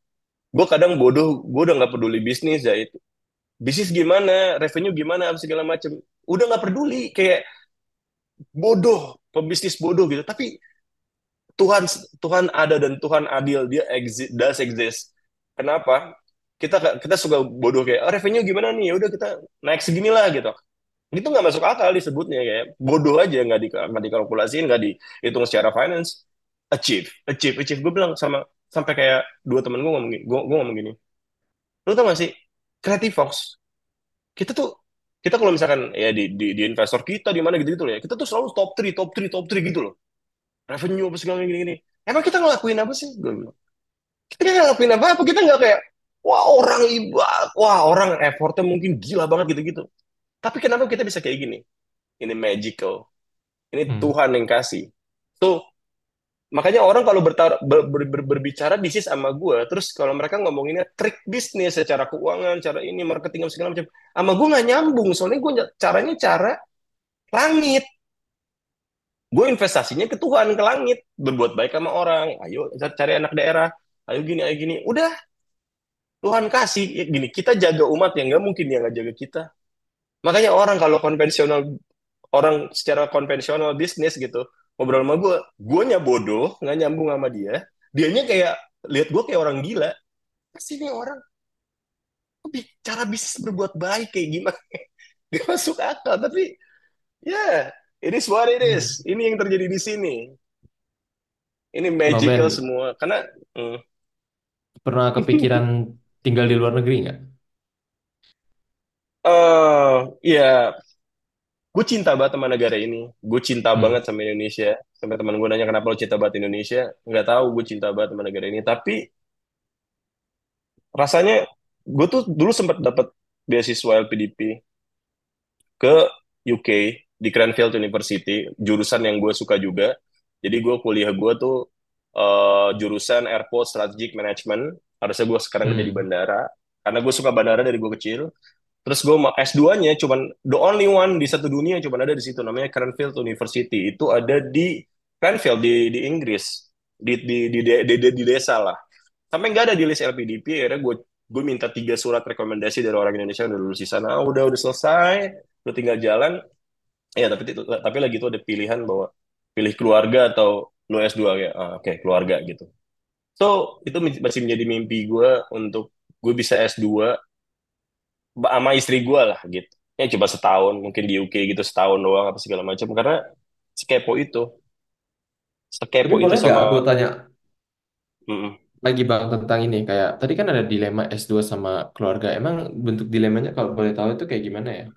Gue kadang bodoh, gue udah nggak peduli bisnis ya itu. Bisnis gimana, revenue gimana, apa segala macem. Udah nggak peduli, kayak bodoh, pembisnis bodoh gitu. Tapi Tuhan Tuhan ada dan Tuhan adil, dia does exist. Kenapa? Kita suka bodoh kayak revenue gimana nih? Ya udah kita naik segini lah gitu. Itu nggak masuk akal disebutnya kayak bodoh aja, nggak dikalkulasiin, nggak dihitung secara finance. Achieve. Gue bilang sama sampai kayak dua temen gue ngomong gini, gue ngomong gini. Lu tau gak sih, Creative Fox, kita tuh kita kalau misalkan ya di investor kita di mana gitu-gitu loh ya, kita tuh selalu top 3 gitu loh. Revenue apa segala gini-gini. Emang kita ngelakuin apa sih? Gue bilang. Kita nggak ngelakuin apa-apa, kita nggak kayak wah orang effortnya mungkin gila banget gitu-gitu. Tapi kenapa kita bisa kayak gini? Ini magical. Ini Hmm. Tuhan yang kasih. So, makanya orang kalau berbicara bisnis sama gue, terus kalau mereka ngomonginnya trik bisnis secara keuangan, cara ini, marketing, segala macam, sama gue nggak nyambung. Soalnya gue caranya cara langit. Gue investasinya ke Tuhan, ke langit. Berbuat baik sama orang. Ayo cari anak daerah. Ayo gini. Udah, Tuhan kasih. Ya, gini, kita jaga umat yang nggak mungkin dia nggak jaga kita. Makanya orang kalau konvensional, orang secara konvensional bisnis gitu, ngobrol sama gue bodoh, nggak nyambung sama dia. Dianya kayak, lihat gue kayak orang gila. Pasti nih orang, cara bisnis berbuat baik kayak gimana? Gak masuk akal. Tapi, ya, it is what it Hmm. is. Ini yang terjadi di sini. Ini Bang magical Ben, semua. Karena, hmm, pernah kepikiran tinggal di luar negeri nggak? ya, gue cinta banget sama negara ini. Gue cinta Hmm. banget sama Indonesia. Sampai teman gue nanya kenapa lo cinta banget Indonesia. Nggak tahu, gue cinta banget sama negara ini. Tapi rasanya, gue tuh dulu sempat dapat beasiswa LPDP ke UK di Cranfield University, jurusan yang gue suka juga. Jadi gue kuliah gue tuh jurusan Airport Strategic Management. Harusnya gue sekarang kerja di Hmm. bandara. Karena gue suka bandara dari gue kecil. Terus gue S2-nya cuman the only one di satu dunia yang cuman ada di situ, namanya Cranfield University. Itu ada di Cranfield di Inggris, di desa lah. Sampai nggak ada di list LPDP, akhirnya gue minta 3 surat rekomendasi dari orang Indonesia yang udah lulus di sana. Ah, udah selesai, udah tinggal jalan. Ya tapi lagi itu ada pilihan bahwa pilih keluarga atau lu S2 ya. Ah, oke, keluarga gitu. So itu masih menjadi mimpi gue untuk gue bisa S2 sama istri gue lah gitu. Ya coba setahun, mungkin di UK gitu setahun doang apa segala macam karena sekepo itu, Tapi sekepo itu boleh nggak sama. aku tanya Mm-mm. lagi Bang tentang ini? Kayak tadi kan ada dilema S2 sama keluarga. Emang bentuk dilemanya kalau boleh tahu itu kayak gimana ya?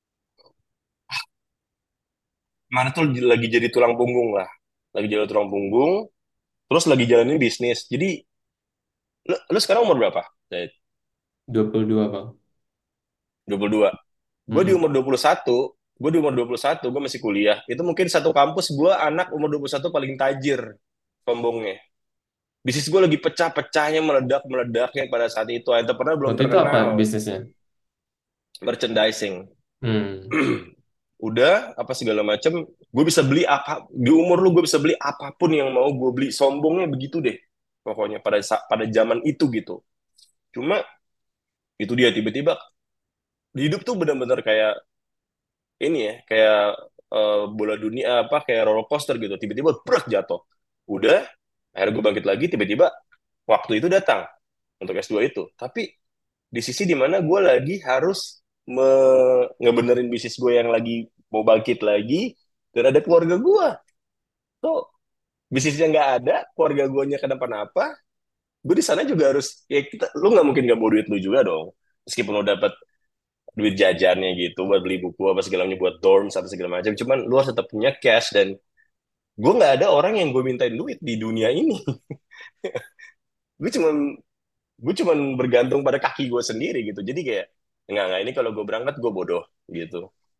Mana tuh lagi jadi tulang punggung lah, lagi jadi tulang punggung, terus lagi jalanin bisnis. Jadi lu sekarang umur berapa? 22 Bang. 22. Gue di Mm-mm. umur 21, gue masih kuliah. Itu mungkin satu kampus gue anak umur 21 paling tajir sombongnya. Bisnis gue lagi pecah-pecahnya, meledak-meledaknya pada saat itu. Entrepreneur belum Waktu itu apa terkenal. bisnisnya? Merchandising. Hmm. Udah apa segala macem, gue bisa beli apa di umur lu, gue bisa beli apapun yang mau gue beli, sombongnya begitu deh pokoknya pada zaman itu gitu. Cuma itu dia tiba-tiba hidup tuh benar-benar kayak ini ya, kayak bola dunia apa kayak roller coaster gitu, tiba-tiba brak jatuh. Udah, akhirnya gue bangkit lagi, tiba-tiba waktu itu datang untuk S2 itu. Tapi di sisi dimana gue lagi harus ngebenerin bisnis gue yang lagi mau bangkit lagi, dan ada keluarga gue. So, bisnisnya nggak ada, keluarga gue nya kenapa-napa, gue di sana juga harus, ya kita, lu nggak mungkin nggak bawa duit lu juga dong. Meskipun lu dapat duit jajannya gitu, buat beli buku apa segala macam, buat dorm, atau segala macam, cuman lu harus tetap punya cash, dan gue nggak ada orang yang gue mintain duit di dunia ini. gue cuman gue cuman bergantung pada kaki gue sendiri gitu. Jadi kayak, nggak, ini kalau gue berangkat gue bodoh gitu.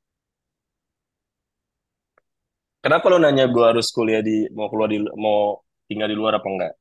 Kenapa lo nanya gue harus kuliah mau keluar mau tinggal di luar apa enggak?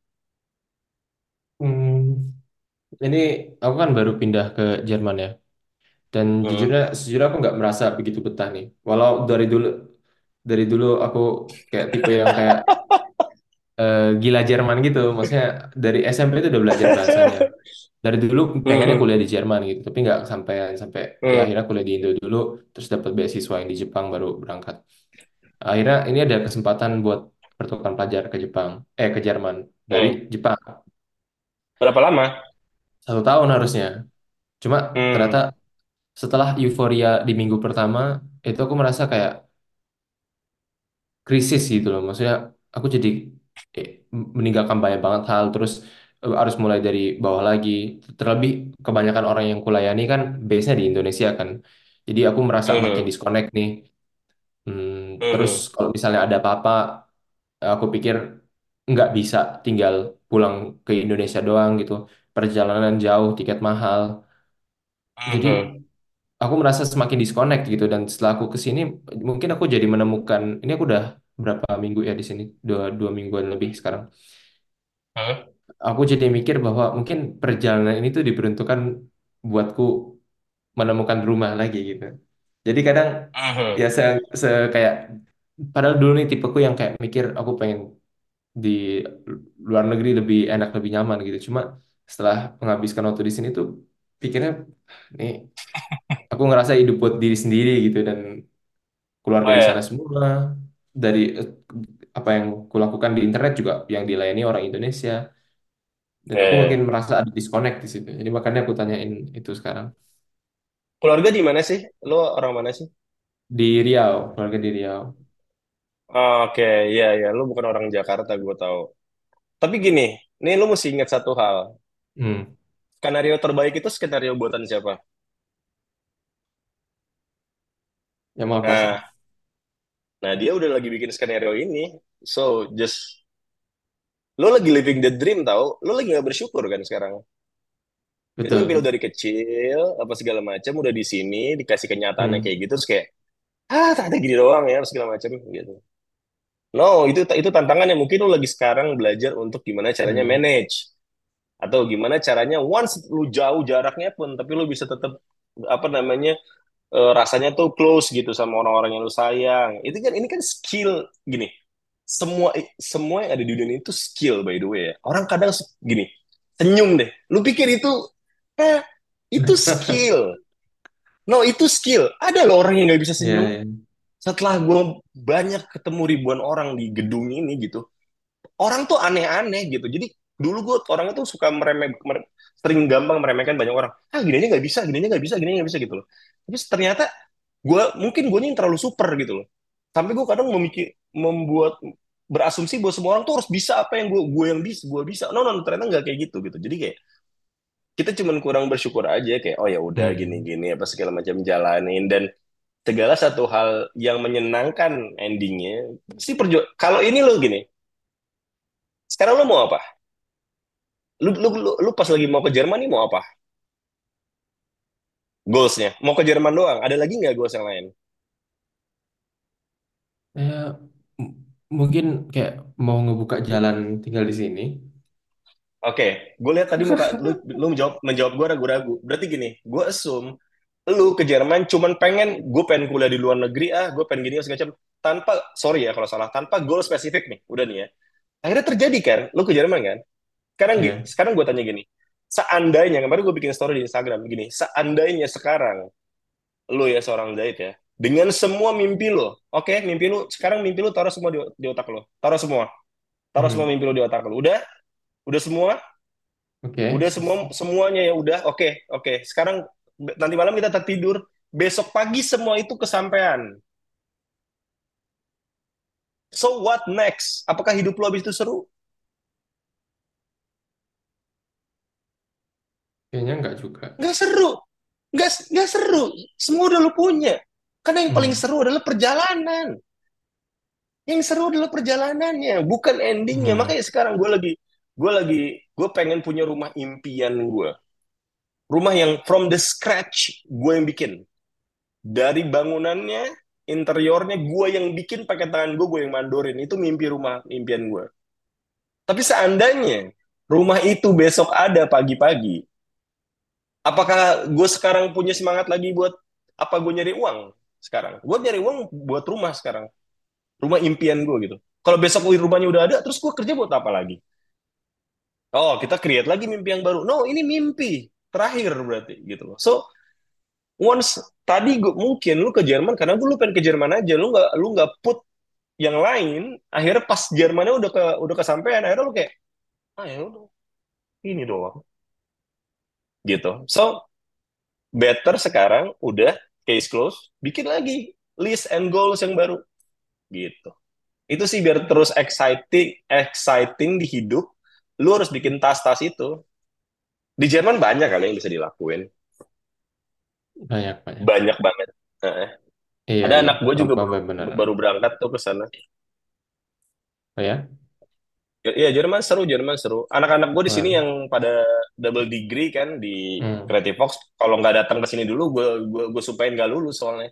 Hmm. Ini aku kan baru pindah ke Jerman ya. Dan Hmm. sejujurnya aku nggak merasa begitu betah nih. Walau dari dulu aku kayak tipe yang kayak gila Jerman gitu. Maksudnya dari SMP itu udah belajar bahasanya. Dari dulu pengennya Hmm, kuliah di Jerman gitu, tapi nggak kesampaian sampai ya hmm, akhirnya kuliah di Indo dulu, terus dapat beasiswa yang di Jepang baru berangkat. Akhirnya ini ada kesempatan buat pertukaran pelajar ke Jepang, ke Jerman dari hmm. Jepang Berapa lama? 1 tahun harusnya. Cuma ternyata Hmm, setelah euforia di minggu pertama itu aku merasa kayak krisis gitu loh. Maksudnya aku jadi eh, meninggalkan banyak banget hal, terus harus mulai dari bawah lagi. Terlebih kebanyakan orang yang kulayani kan base-nya di Indonesia kan. Jadi aku merasa makin hmm, disconnect nih. Terus hmm, kalau misalnya ada apa-apa, aku pikir nggak bisa tinggal pulang ke Indonesia doang gitu. Perjalanan jauh, tiket mahal. Jadi hmm, aku merasa semakin disconnect gitu, dan setelah aku kesini mungkin aku jadi menemukan, ini aku udah berapa minggu ya di sini, dua mingguan lebih sekarang. hmm, Aku jadi mikir bahwa mungkin perjalanan ini tuh diperuntukkan buatku menemukan rumah lagi gitu. Jadi kadang hmm, ya kayak padahal dulu nih tipeku yang kayak mikir aku pengen di luar negeri lebih enak, lebih nyaman gitu. Cuma setelah menghabiskan waktu di sini tuh pikirnya nih aku ngerasa hidup buat diri sendiri gitu, dan keluarga Oh di sana ya, semua, dari apa yang kulakukan di internet juga yang dilayani orang Indonesia, dan ya, aku makin ya. merasa ada disconnect di situ, jadi makanya aku tanyain itu sekarang. Keluarga di mana sih? Lo orang mana sih? Di Riau, keluarga di Riau. Oh, oke, iya, iya. Lo bukan orang Jakarta, gue tahu. Tapi gini, nih lo mesti ingat satu hal. Hmm. Skenario terbaik itu skenario buatan siapa? Yang Maha Kuasa. Nah, nah dia udah lagi bikin skenario ini. So, just lo lagi living the dream tau. Lo lagi nggak bersyukur kan sekarang. Itu mimpi lo Betul. dari kecil, apa segala macam, udah di sini, dikasih kenyataannya Hmm. kayak gitu, terus kayak, ternyata gini doang ya, segala macam gitu. No, itu tantangannya. Mungkin lo lagi sekarang belajar untuk gimana caranya Hmm. manage. Atau gimana caranya, once lu jauh jaraknya pun, tapi lu bisa tetap, apa namanya, rasanya tuh close gitu sama orang-orang yang lu sayang. Itu kan, ini kan skill, gini. Semua semua yang ada di dunia ini tuh skill, by the way ya. Orang kadang gini, senyum deh. Lu pikir itu, eh, itu skill. No, itu skill. Ada loh orang yang nggak bisa Ya, senyum. ya. Setelah gue banyak ketemu ribuan orang di gedung ini gitu, orang tuh aneh-aneh gitu. Jadi dulu gue orangnya tuh suka sering gampang meremehkan banyak orang. Gini aja nggak bisa, gini aja nggak bisa, gini aja nggak bisa gitu loh. Tapi ternyata mungkin gue yang terlalu super gitu loh. Sampai gue kadang membuat berasumsi bahwa semua orang tuh harus bisa apa yang gue yang bisa, gue bisa. No, no, no, ternyata nggak kayak gitu gitu. Jadi kayak kita cuman kurang bersyukur aja kayak oh ya udah Hmm. gini-gini apa segala macam jalanin dan segala satu hal yang menyenangkan endingnya sih kalau ini lo gini sekarang lo mau apa lu pas lagi mau ke Jerman nih mau apa goalsnya mau ke Jerman doang ada lagi nggak goals yang lain. Ya, m- mungkin kayak mau ngebuka jalan tinggal di sini. Oke, gue lihat tadi muka lu menjawab gue ragu-ragu berarti gini gue assume lu ke Jerman cuman pengen kuliah di luar negeri gue pengen gini segala macam tanpa sorry ya kalau salah tanpa goal spesifik nih udah nih ya akhirnya terjadi kan lu ke Jerman kan Ya. sekarang gue tanya gini seandainya kemarin gue bikin story di Instagram gini seandainya sekarang lu ya seorang Zahid ya dengan semua mimpi lu oke mimpi lu sekarang mimpi lu taruh semua di otak lu taruh semua Hmm. mimpi lu di otak lu udah semua Oke. udah semuanya ya udah oke oke sekarang nanti malam kita tertidur besok pagi semua itu kesampaian so what next apakah hidup lu habis itu seru Kayaknya enggak juga. nggak seru nggak seru semua udah lu punya karena yang paling Hmm. seru adalah perjalanan yang seru adalah perjalanannya bukan endingnya Hmm. makanya sekarang gue pengen punya rumah impian gue rumah yang from the scratch gue yang bikin dari bangunannya interiornya gue yang bikin pakai tangan gue yang mandorin itu mimpi rumah impian gue tapi seandainya rumah itu besok ada pagi-pagi apakah gue sekarang punya semangat lagi buat apa gue nyari uang sekarang gue nyari uang buat rumah sekarang rumah impian gue gitu Kalau besok rumahnya udah ada, terus gue kerja buat apa lagi? Oh, kita create lagi mimpi yang baru. No, ini mimpi terakhir berarti gitu loh. So, once tadi gue mungkin lu ke Jerman karena lu pengen ke Jerman aja, lu nggak put yang lain. Akhirnya pas Jermannya udah kesampaian, akhirnya lu kayak, ah ya udah, ini doang gitu. So, better sekarang udah case close, bikin lagi list and goals yang baru gitu. Itu sih biar terus exciting, exciting di hidup. Lu harus bikin tas-tas itu. Di Jerman banyak kali yang bisa dilakuin, Banyak, banyak. banyak banget. Heeh. Iya, Ada iya. anak gue juga baru Benar. baru berangkat tuh ke sana. Oh ya? Iya, Jerman seru, Jerman seru. Anak-anak gue di sini Wah. yang pada double degree kan di Hmm. Creative Fox, kalau nggak datang ke sini dulu, gue supain nggak lulus soalnya.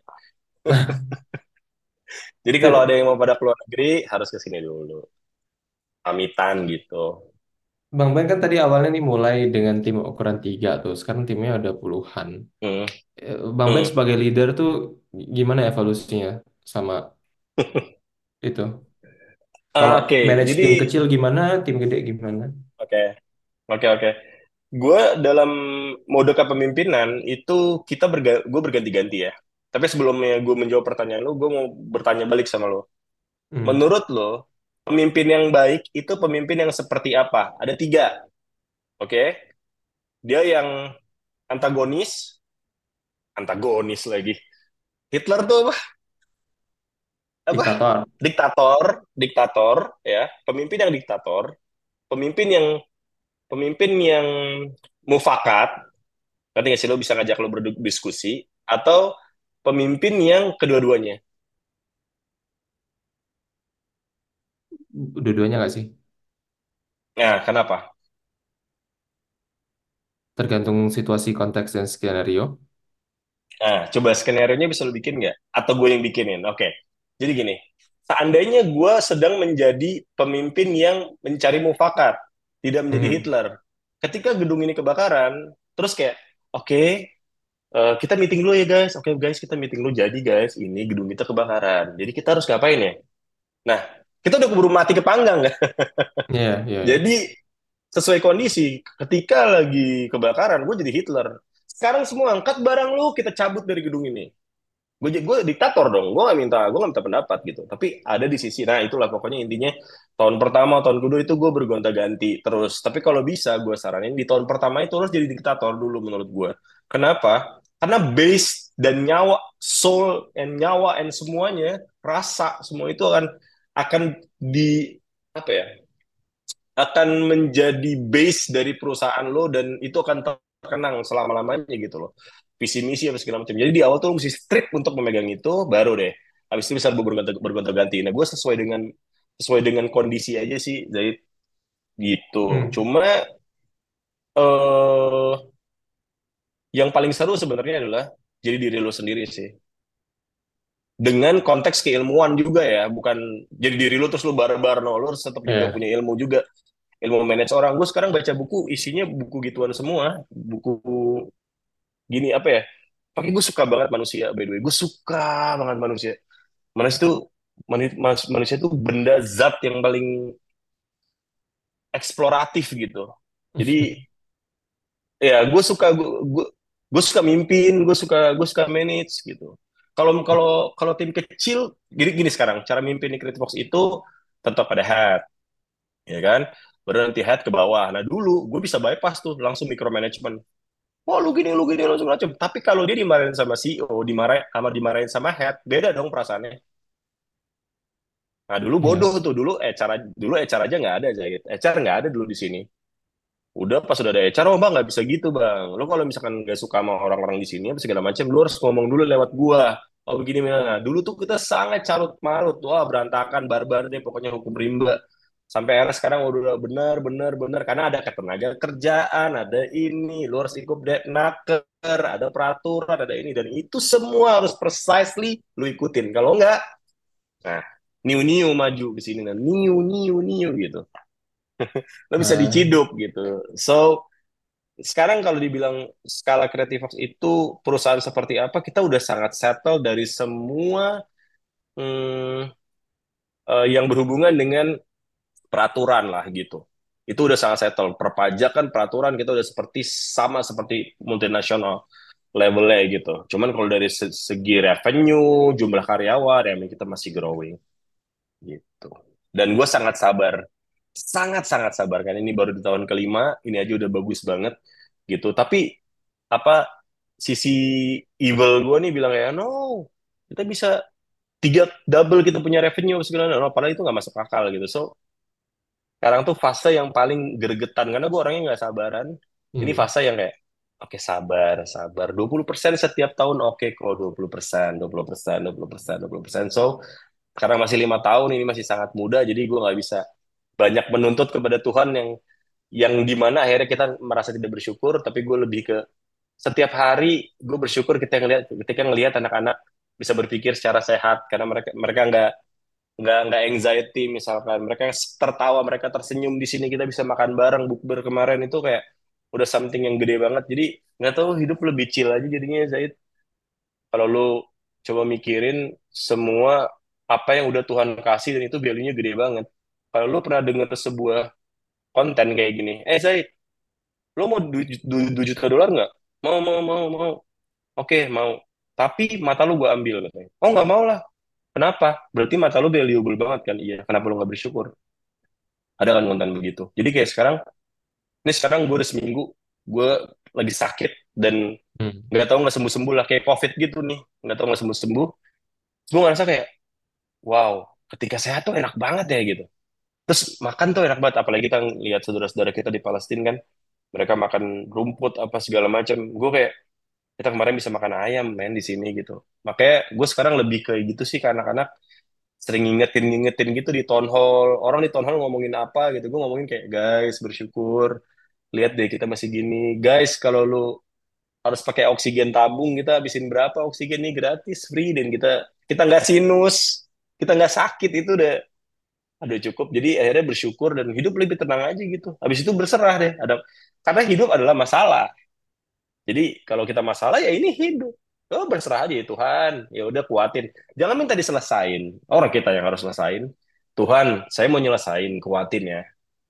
Jadi kalau ada Itu yang mau pada keluar negeri, harus ke sini dulu. Pamitan gitu. Bang Ben kan tadi awalnya nih mulai dengan tim ukuran 3 tuh. Sekarang timnya udah puluhan. Hmm, Bang Ben hmm. sebagai leader tuh gimana evolusinya sama itu? Kalau Oke, manage jadi tim kecil gimana, tim gede gimana? oke, oke. Gue dalam mode kepemimpinan itu gue berganti-ganti ya. Tapi sebelumnya gue menjawab pertanyaan lo, gue mau bertanya balik sama lo. Hmm. Menurut lo, pemimpin yang baik itu pemimpin yang seperti apa? Ada tiga, oke? Dia yang antagonis, antagonis lagi. Hitler tuh apa? Apa? Diktator. Diktator, diktator, ya. Pemimpin yang pemimpin yang mufakat. Nanti nggak sih lo bisa ngajak lo berdiskusi atau pemimpin yang kedua-duanya. Dua-duanya nggak sih? Nah, kenapa? Tergantung situasi, konteks, dan skenario. Nah, coba skenario-nya bisa lo bikin nggak? Atau gue yang bikinin? Oke. Jadi gini, seandainya gue sedang menjadi pemimpin yang mencari mufakat, tidak menjadi Hmm. Hitler. Ketika gedung ini kebakaran, terus kayak, oke, kita meeting dulu ya guys. Oke guys, kita meeting dulu. Jadi guys, ini gedung kita kebakaran. Jadi kita harus ngapain ya? Nah, kita udah keburu mati kepanggang kan? Iya, iya, iya. Jadi sesuai kondisi, ketika lagi kebakaran, gue jadi Hitler. Sekarang semua angkat barang lu, kita cabut dari gedung ini. Gue diktator dong, gue nggak minta pendapat gitu. Tapi ada di sisi, nah itulah pokoknya intinya tahun pertama, tahun kedua itu gue bergonta-ganti terus. Tapi kalau bisa gue saranin di tahun pertama itu harus jadi diktator dulu menurut gue. Kenapa? Karena base dan nyawa, soul and nyawa and semuanya, rasa semua itu akan di apa ya? Akan menjadi base dari perusahaan lo dan itu akan terkenang selama-lamanya gitu loh. Visi misi apa segala macam. Jadi di awal tuh lo mesti strict untuk memegang itu, baru deh. Habis itu bisa bergonta-ganti. Nah, gue sesuai dengan kondisi aja sih, jadi gitu. Hmm. Cuma eh yang paling seru sebenarnya adalah jadi diri lo sendiri sih. Dengan konteks keilmuan juga ya, bukan jadi diri lo terus lo barbar, no, lo harus tetap juga Iya. punya ilmu juga, ilmu manage orang. Gue sekarang baca buku isinya buku gituan semua, buku gini apa ya, pakai gue suka banget manusia, by the way gue suka banget manusia. Manusia itu manusia itu benda zat yang paling eksploratif gitu. Jadi ya gue suka mimpin, gue suka manage gitu. Kalau kalau tim kecil gini gini sekarang cara mimpin di Creative Box itu tetap ada head, ya kan, baru nanti head ke bawah. Nah dulu gue bisa bypass tuh langsung micromanagement. Oh lu gini langsung macam. Tapi kalau dia dimarahin sama CEO, dimarahin sama head, beda dong perasaannya. Nah dulu Iya. bodoh tuh, dulu HR aja nggak ada, Zahid. HR nggak ada dulu di sini. Udah pas udah ada HR, oh bang nggak bisa gitu bang. Lo kalau misalkan nggak suka sama orang-orang di sini apa segala macam, lo harus ngomong dulu lewat gua. Oh begini, nah dulu tuh kita sangat carut marut, wah berantakan, barbar deh, pokoknya hukum rimba. Sampai era sekarang udah benar, benar, benar, karena ada ketenaga kerjaan, ada ini, lo harus ikut naker, ada peraturan, ada ini, dan itu semua harus precisely lo ikutin. Kalau enggak, nah niu-niu maju ke sini, nah niu, niu, niu gitu. Lo bisa Ah, diciduk gitu. So, sekarang kalau dibilang skala Creativeworks itu perusahaan seperti apa, kita udah sangat settle dari semua hmm, yang berhubungan dengan peraturan lah gitu. Itu udah sangat settle. Perpajakan peraturan kita udah seperti sama seperti multinasional levelnya gitu. Cuman kalau dari segi revenue, jumlah karyawan, ya kita masih growing gitu. Dan gue sangat sabar kan ini baru di tahun kelima, ini aja udah bagus banget gitu. Tapi apa sisi evil gue nih bilang ya no, kita bisa tiga double kita punya revenue segala no, padahal itu nggak masuk akal gitu. So sekarang tuh fase yang paling gregetan karena gue orangnya nggak sabaran. Ini Hmm. fase yang kayak oke sabar, sabar. 20% setiap tahun oke kok 20%, 20%, 20%, 20%. So karena masih 5 tahun ini masih sangat muda jadi gue nggak bisa banyak menuntut kepada Tuhan yang dimana akhirnya kita merasa tidak bersyukur tapi gue lebih ke setiap hari gue bersyukur ketika ngelihat anak-anak bisa berpikir secara sehat karena mereka mereka nggak anxiety misalkan mereka tertawa mereka tersenyum di sini kita bisa makan bareng bukber kemarin itu kayak udah something yang gede banget jadi nggak tahu hidup lebih chill aja jadinya Zaid kalau lu coba mikirin semua apa yang udah Tuhan kasih dan itu value-nya gede banget kalau lu pernah dengar sebuah konten kayak gini Zaid lu mau 2 juta dolar nggak mau oke mau tapi mata lu gue ambil katanya oh nggak mau lah kenapa berarti mata lu valuable banget kan iya kenapa lu nggak bersyukur ada kan konten begitu jadi kayak sekarang gue udah seminggu gue lagi sakit dan Hmm. nggak sembuh sembuh lah kayak covid gitu nih nggak tahu nggak sembuh sembuh gue ngerasa kayak wow ketika sehat tuh enak banget ya gitu terus makan tuh enak banget apalagi kita lihat saudara-saudara kita di Palestina kan mereka makan rumput apa segala macam gue kayak kita kemarin bisa makan ayam men di sini gitu makanya gue sekarang lebih kayak gitu sih ke anak-anak sering ngingetin gitu di town hall orang di town hall ngomongin apa gitu gue ngomongin kayak guys bersyukur lihat deh kita masih gini guys kalau lu harus pakai oksigen tabung kita habisin berapa oksigen nih gratis free dan kita nggak sinus kita nggak sakit itu udah cukup jadi akhirnya bersyukur dan hidup lebih tenang aja gitu habis itu berserah deh ada karena hidup adalah masalah jadi kalau kita masalah ya ini hidup oh berserah aja ya Tuhan ya udah kuatin jangan minta diselesain orang kita yang harus selesain Tuhan saya mau nyelesain kuatin ya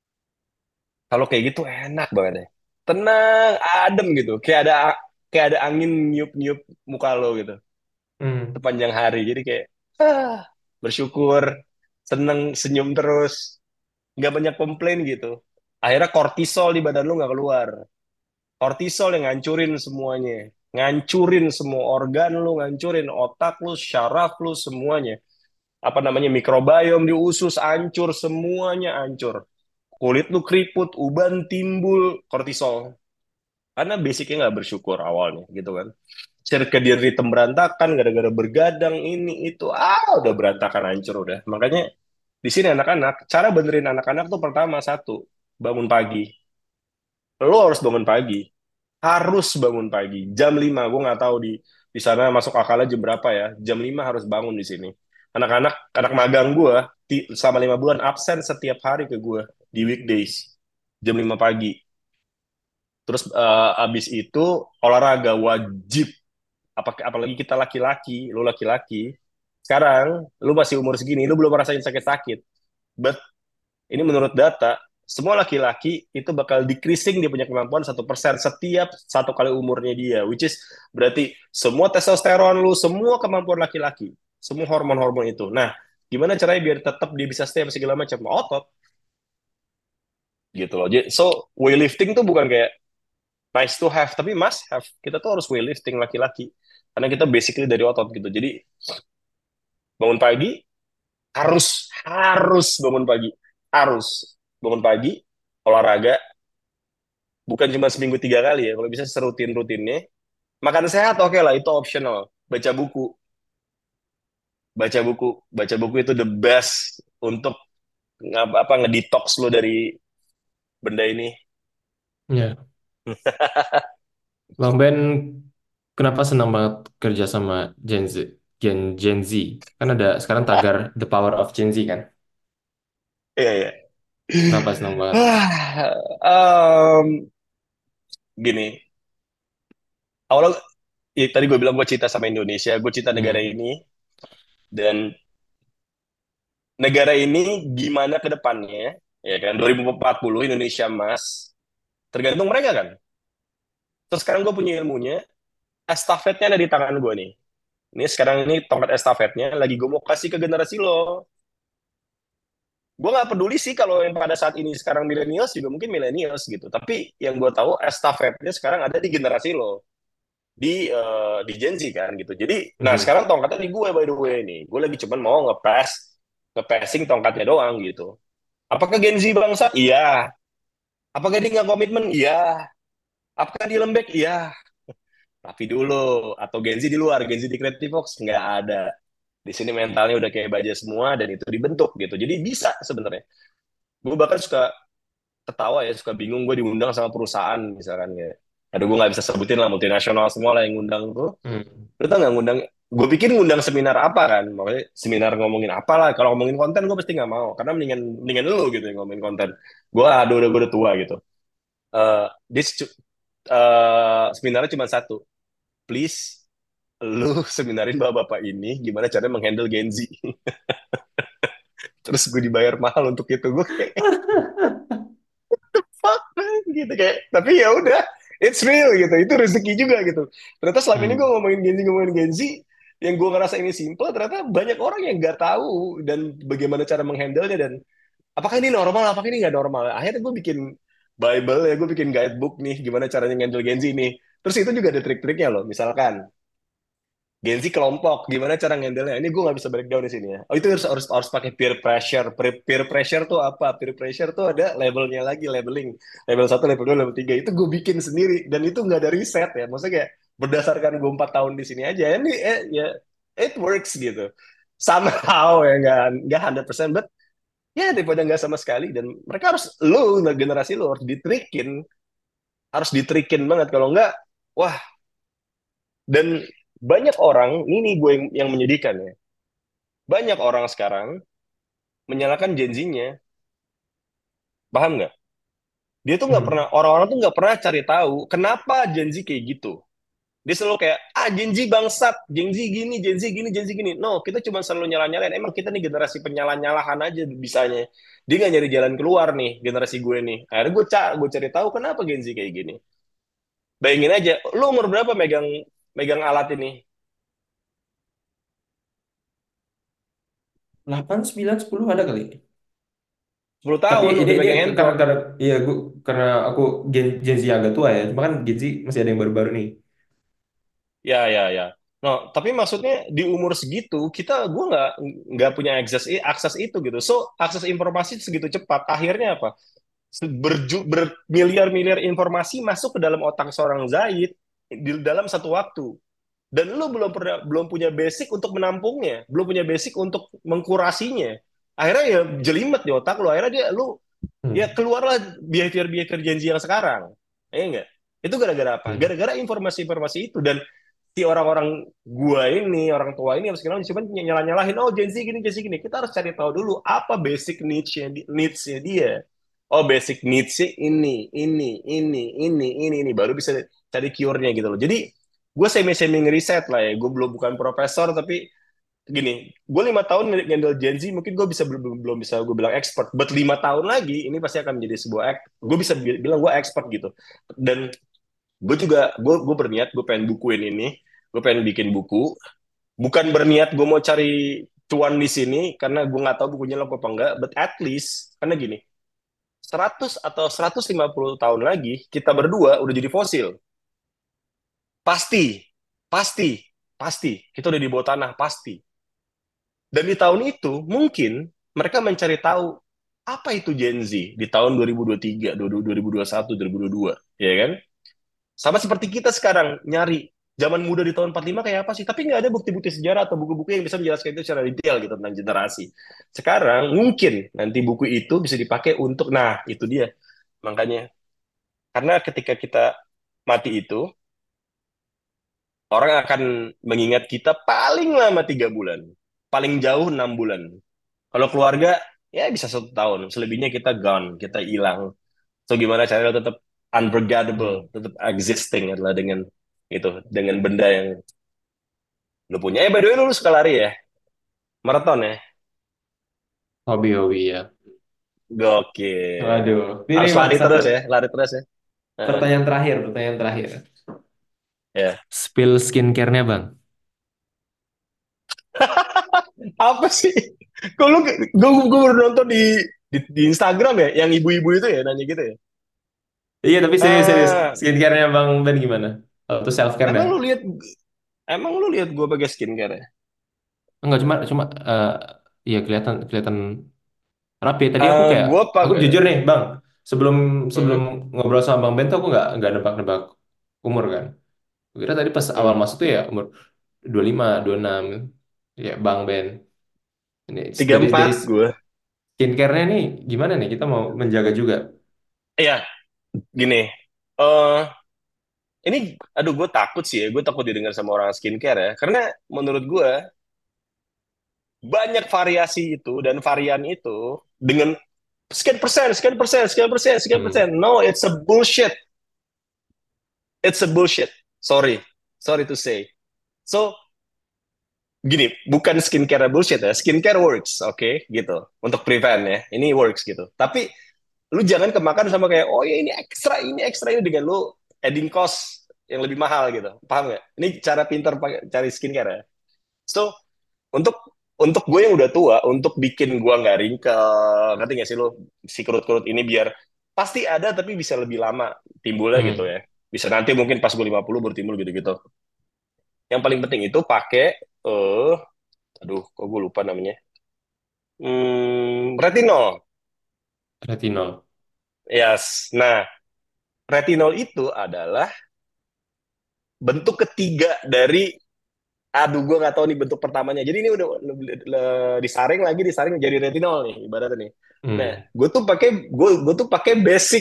kalau kayak gitu enak banget ya tenang adem gitu kayak ada angin niup-niup muka lo gitu Hmm. sepanjang hari jadi kayak ah, bersyukur seneng senyum terus nggak banyak komplain gitu akhirnya kortisol di badan lu nggak keluar kortisol yang ngancurin semuanya ngancurin semua organ lu ngancurin otak lu syaraf lu semuanya apa namanya mikrobiom di usus hancur semuanya hancur kulit lu keriput uban timbul kortisol karena basicnya nggak bersyukur awalnya gitu kan circadian rhythm berantakan gara-gara bergadang ini itu udah berantakan hancur udah makanya di sini anak-anak cara benerin anak-anak tuh pertama satu bangun pagi lo harus bangun pagi harus bangun pagi jam 5 gue nggak tahu di sana masuk akalnya jam berapa ya jam 5 harus bangun di sini anak-anak anak magang gue selama 5 bulan absen setiap hari ke gue di weekdays jam 5 pagi terus abis itu olahraga wajib apalagi kita laki-laki lu laki-laki sekarang lu masih umur segini lu belum merasain sakit-sakit but ini menurut data semua laki-laki itu bakal decreasing dia punya kemampuan 1% setiap 1 kali umurnya dia, which is berarti semua testosteron lu, semua kemampuan laki-laki, semua hormon-hormon itu. Nah, gimana caranya biar tetap dia bisa stay segala macam otot gitu loh. So weightlifting tuh bukan kayak nice to have, tapi must have. Kita tuh harus weightlifting laki-laki karena kita basically dari otot gitu. Jadi bangun pagi harus harus bangun pagi harus bangun pagi olahraga bukan cuma seminggu 3 kali ya kalau bisa serutin-rutinnya makan sehat oke lah itu optional baca buku itu the best untuk apa ngedetox lo dari benda ini. Ya, Bang Ben, kenapa senang banget kerja sama Gen Z? Gen Z, kan ada sekarang tagar The Power of Gen Z kan? Iya iya. Kenapa senang banget? Em, gini awalnya tadi gue bilang gue cinta sama Indonesia gue cinta negara Hmm. ini dan negara ini gimana ke depannya, ya kan? 2040 Indonesia emas, tergantung mereka kan. Terus sekarang gue punya ilmunya, estafetnya ada di tangan gue nih. Ini sekarang ini tongkat estafetnya lagi gue mau kasih ke generasi lo. Gue nggak peduli sih kalau yang pada saat ini sekarang millennials juga mungkin millennials gitu. Tapi yang gue tahu estafetnya sekarang ada di generasi lo, di Gen Z kan gitu. Jadi, nah Hmm. sekarang tongkatnya di gue by the way nih. Gue lagi cuman mau ngepassing tongkatnya doang gitu. Apakah Gen Z bangsa? Iya. Apakah dia nggak komitmen? Iya. Apakah dia lembek? Iya. Tapi dulu atau Gen Z di luar, Gen Z di Creative Box nggak ada. Di sini mentalnya udah kayak baja semua dan itu dibentuk gitu. Jadi bisa sebenarnya. Gue bahkan suka ketawa ya, suka bingung gue diundang sama perusahaan misalkan kayak. Aduh gue nggak bisa sebutin lah multinasional semua lah yang ngundang tuh. Hmm. Lu tau nggak ngundang? Gue pikir ngundang seminar apa kan? Makanya seminar ngomongin apa lah. Kalau ngomongin konten gue pasti nggak mau. Karena mendingan mendingan lu gitu yang ngomongin konten. Gue udah tua gitu. Eh dia seminarnya cuma satu. Please, lu seminarin bapak-bapak ini gimana cara menghandle Gen Z. Terus gue dibayar mahal untuk itu. Gue kayak, fuck man, gitu kayak. Tapi ya udah, it's real gitu. Itu rezeki juga gitu. Ternyata selama ini gue Hmm. ngomongin Gen Z, yang gue ngerasa ini simple, ternyata banyak orang yang nggak tahu dan bagaimana cara menghandle nya dan apakah ini normal, apakah ini nggak normal. Akhirnya gue bikin Bible ya, gue bikin guidebook nih, gimana caranya handle Gen Z nih. Terus itu juga ada trik-triknya loh. Misalkan Gen Z kelompok, gimana cara ngendalnya? Ini gue nggak bisa breakdown di sini ya. Oh itu harus pakai peer pressure. Peer pressure tuh apa? Peer pressure tuh ada levelnya lagi, leveling. Level satu, level 2, level 3. Itu gue bikin sendiri. Dan itu nggak ada riset ya. Maksudnya kayak berdasarkan gue 4 tahun di sini aja. Ini ya, it works gitu. Somehow ya, nggak 100%. But ya daripada nggak sama sekali. Dan mereka harus, generasi lu harus ditrikin banget. Kalau nggak, wah. Dan banyak orang, ini gue yang menyedihkan ya. Banyak orang sekarang menyalahkan Gen Z-nya, paham nggak? Dia tuh nggak pernah, Hmm. orang-orang tuh nggak pernah cari tahu kenapa Gen Z kayak gitu. Dia selalu kayak, Gen Z bangsat, Gen Z gini, Gen Z gini, Gen Z gini. No, kita cuma selalu nyalah-nyalain. Emang kita nih generasi penyalah-nyalahan aja bisanya. Dia nggak nyari jalan keluar nih, generasi gue nih. Akhirnya gue cari tahu kenapa Gen Z kayak gini. Bayangin aja, lu umur berapa megang megang alat ini? 8, 9, 10 ada kali. 10 Tapi tahun ini udah megang handphone. iya gua karena aku Gen Z agak tua ya. Cuma kan Gen Z masih ada yang baru-baru nih. Ya, ya, ya. No, tapi maksudnya di umur segitu gue nggak punya akses itu gitu. So akses informasi segitu cepat. Akhirnya apa? Bermiliar-miliar informasi masuk ke dalam otak seorang Zaid di dalam satu waktu. Dan lu belum punya basic untuk menampungnya, belum punya basic untuk mengkurasinya. Akhirnya ya jelimet di otak lu. Akhirnya ya Hmm. keluarlah behavior-behavior Gen Z yang sekarang. Enggak? Itu gara-gara apa? Hmm. Gara-gara informasi-informasi itu dan si orang-orang gua ini, orang tua ini yang sekarang cuma nyalah-nyalahin, oh Gen Z gini. Kita harus cari tahu dulu apa basic needs-nya dia. Oh basic needs-nya ini. Baru bisa cari cure-nya gitu loh. Jadi gue semi-semi ngeriset lah ya. Gue belum bukan profesor tapi gini, gue 5 tahun ngendel Gen Z, mungkin gue belum bisa gue bilang expert. But 5 tahun lagi ini pasti akan menjadi sebuah gue bisa bilang gue expert gitu. Dan gue berniat gue pengen bukuin ini, gue pengen bikin buku. Bukan berniat gue mau cari cuan di sini karena gue nggak tahu bukunya laku apa enggak. But at least karena gini, 100 atau 150 tahun lagi kita berdua udah jadi fosil. Pasti, pasti, pasti. Kita udah di bawah tanah, pasti. Dan di tahun itu mungkin mereka mencari tahu apa itu Gen Z di tahun 2023, 2021, 2022, ya kan? Sama seperti kita sekarang nyari zaman muda di tahun 45 kayak apa sih? Tapi nggak ada bukti-bukti sejarah atau buku-buku yang bisa menjelaskan itu secara detail gitu tentang generasi. Sekarang mungkin nanti buku itu bisa dipakai untuk, nah itu dia. Makanya, karena ketika kita mati itu, orang akan mengingat kita paling lama 3 bulan, paling jauh 6 bulan. Kalau keluarga, ya bisa 1 tahun. Selebihnya kita gone, kita hilang. So gimana caranya tetap Hmm. unforgettable, tetap existing adalah dengan benda yang lu punya. By the way, lu suka lari ya? Maraton ya? Hobi-hobi ya. Gokil. Waduh, ini Harus Bang, lari satu terus ya, lari terus ya. Heeh. pertanyaan terakhir. Ya. Spill skincare-nya Bang. Apa sih? Kok lu, gue baru nonton di Instagram ya, yang ibu-ibu itu ya nanya gitu ya. Iya, tapi serius-serius. Ah, Skincare-nya Bang Ben gimana? Atau self-care dah? emang lu lihat, emang lu lihat gue pakai skincare ya? Enggak, cuma cuma iya kelihatan kelihatan rapi. Tadi aku kayak Gue aku pakai. jujur nih, Bang. Sebelum sebelum Hmm, ngobrol sama Bang Ben tuh aku nggak nebak-nebak umur kan. Aku kira tadi pas awal hmm. masuk tuh ya umur 25, 26. Ya, Bang Ben. Ini Tiga dari empat gue. skincare-nya nih gimana nih? Kita mau menjaga juga. Iya, gini. eh ini, aduh, gue takut sih ya. Gue takut didengar sama orang skincare ya. Karena menurut gue banyak variasi itu dan varian itu dengan sekian persen, sekian persen, sekian persen, sekian Hmm. persen. No, it's a bullshit. It's a bullshit. Sorry, sorry to say. So, gini, bukan skincare bullshit ya. Skincare works, oke, gitu. Untuk prevent ya, ini works gitu. Tapi lu jangan kemakan sama kayak, oh ya ini ekstra ini dengan lu adding cost yang lebih mahal gitu. Paham nggak? Ini cara pintar cari skincare ya. So, untuk untuk gue yang udah tua, untuk bikin gue nggak ringkel, ngerti nggak sih lu, si kerut-kerut ini biar pasti ada tapi bisa lebih lama timbulnya gitu Hmm. ya. Bisa nanti mungkin pas gue 50 baru timbul gitu-gitu. Yang paling penting itu pakai eh aduh, kok gue lupa namanya. Retinol. Retinol. Yes. Nah, retinol itu adalah bentuk ketiga dari, aduh, gue nggak tahu nih bentuk pertamanya. Jadi ini udah disaring jadi retinol nih ibaratnya nih. Nah, Hmm. gue tuh pakai basic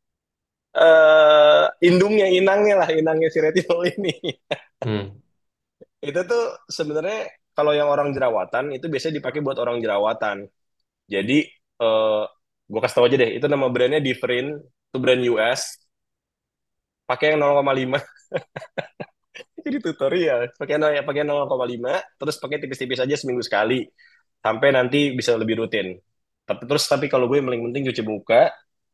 inangnya si retinol ini. Hmm. Itu tuh sebenarnya kalau yang orang jerawatan itu biasanya dipakai buat orang jerawatan. Jadi eh gue kasih tau aja deh, itu nama brandnya Differin, itu brand US, pakai yang 0,5. Jadi tutorial, pakai 0,5, terus pakai tipis-tipis aja seminggu sekali, sampai nanti bisa lebih rutin. Tapi kalau gue yang paling penting cuci muka,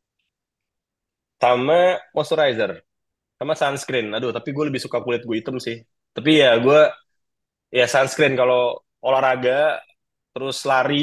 sama moisturizer, sama sunscreen. Aduh, tapi gue lebih suka kulit gue hitam sih. Tapi ya gue, ya sunscreen kalau olahraga, terus lari,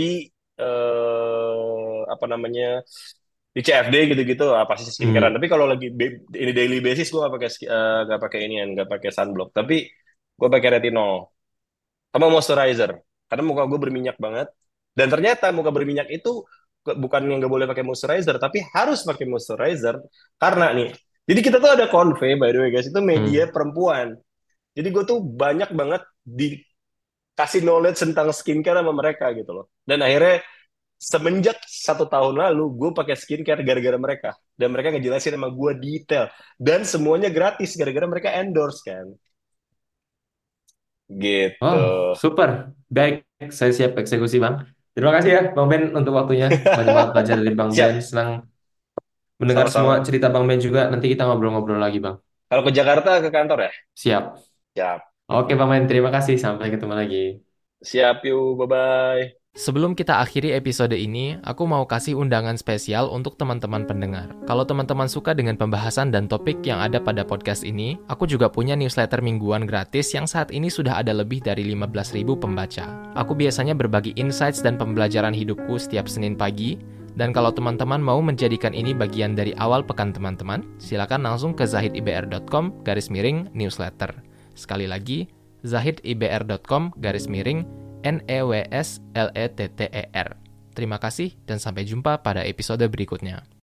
apa namanya, di CFD gitu-gitu, pasti skincarean. Hmm. Tapi kalau lagi ini daily basis, gue nggak pakai inian, nggak pakai sunblock. Tapi gue pakai retinol sama moisturizer, karena muka gue berminyak banget. Dan ternyata muka berminyak itu bukan yang nggak boleh pakai moisturizer, tapi harus pakai moisturizer karena nih. Jadi kita tuh ada Conve, by the way guys, itu media Hmm. perempuan. Jadi gue tuh banyak banget dikasih knowledge tentang skincare sama mereka gitu loh. Dan akhirnya semenjak 1 tahun lalu gue pakai skincare gara-gara mereka, dan mereka ngejelasin sama gue detail, dan semuanya gratis gara-gara mereka endorse kan, gitu. Oh, super. Baik, saya siap eksekusi, Bang. Terima kasih ya, Bang Ben, untuk waktunya. Banyak banget belajar dari Bang Ben. Siap, Senang mendengar semua sama-sama. cerita Bang Ben juga. Nanti kita ngobrol-ngobrol lagi, Bang. Kalau ke Jakarta ke kantor ya. Siap. Siap. Oke, Bang Ben. Terima kasih. Sampai ketemu lagi. Siap yuk, bye bye. Sebelum kita akhiri episode ini, aku mau kasih undangan spesial untuk teman-teman pendengar. Kalau teman-teman suka dengan pembahasan dan topik yang ada pada podcast ini, aku juga punya newsletter mingguan gratis yang saat ini sudah ada lebih dari 15.000 pembaca. Aku biasanya berbagi insights dan pembelajaran hidupku setiap Senin pagi, dan kalau teman-teman mau menjadikan ini bagian dari awal pekan teman-teman, silakan langsung ke zahidibr.com/newsletter. Sekali lagi, zahidibr.com/newsletter. Terima kasih dan sampai jumpa pada episode berikutnya.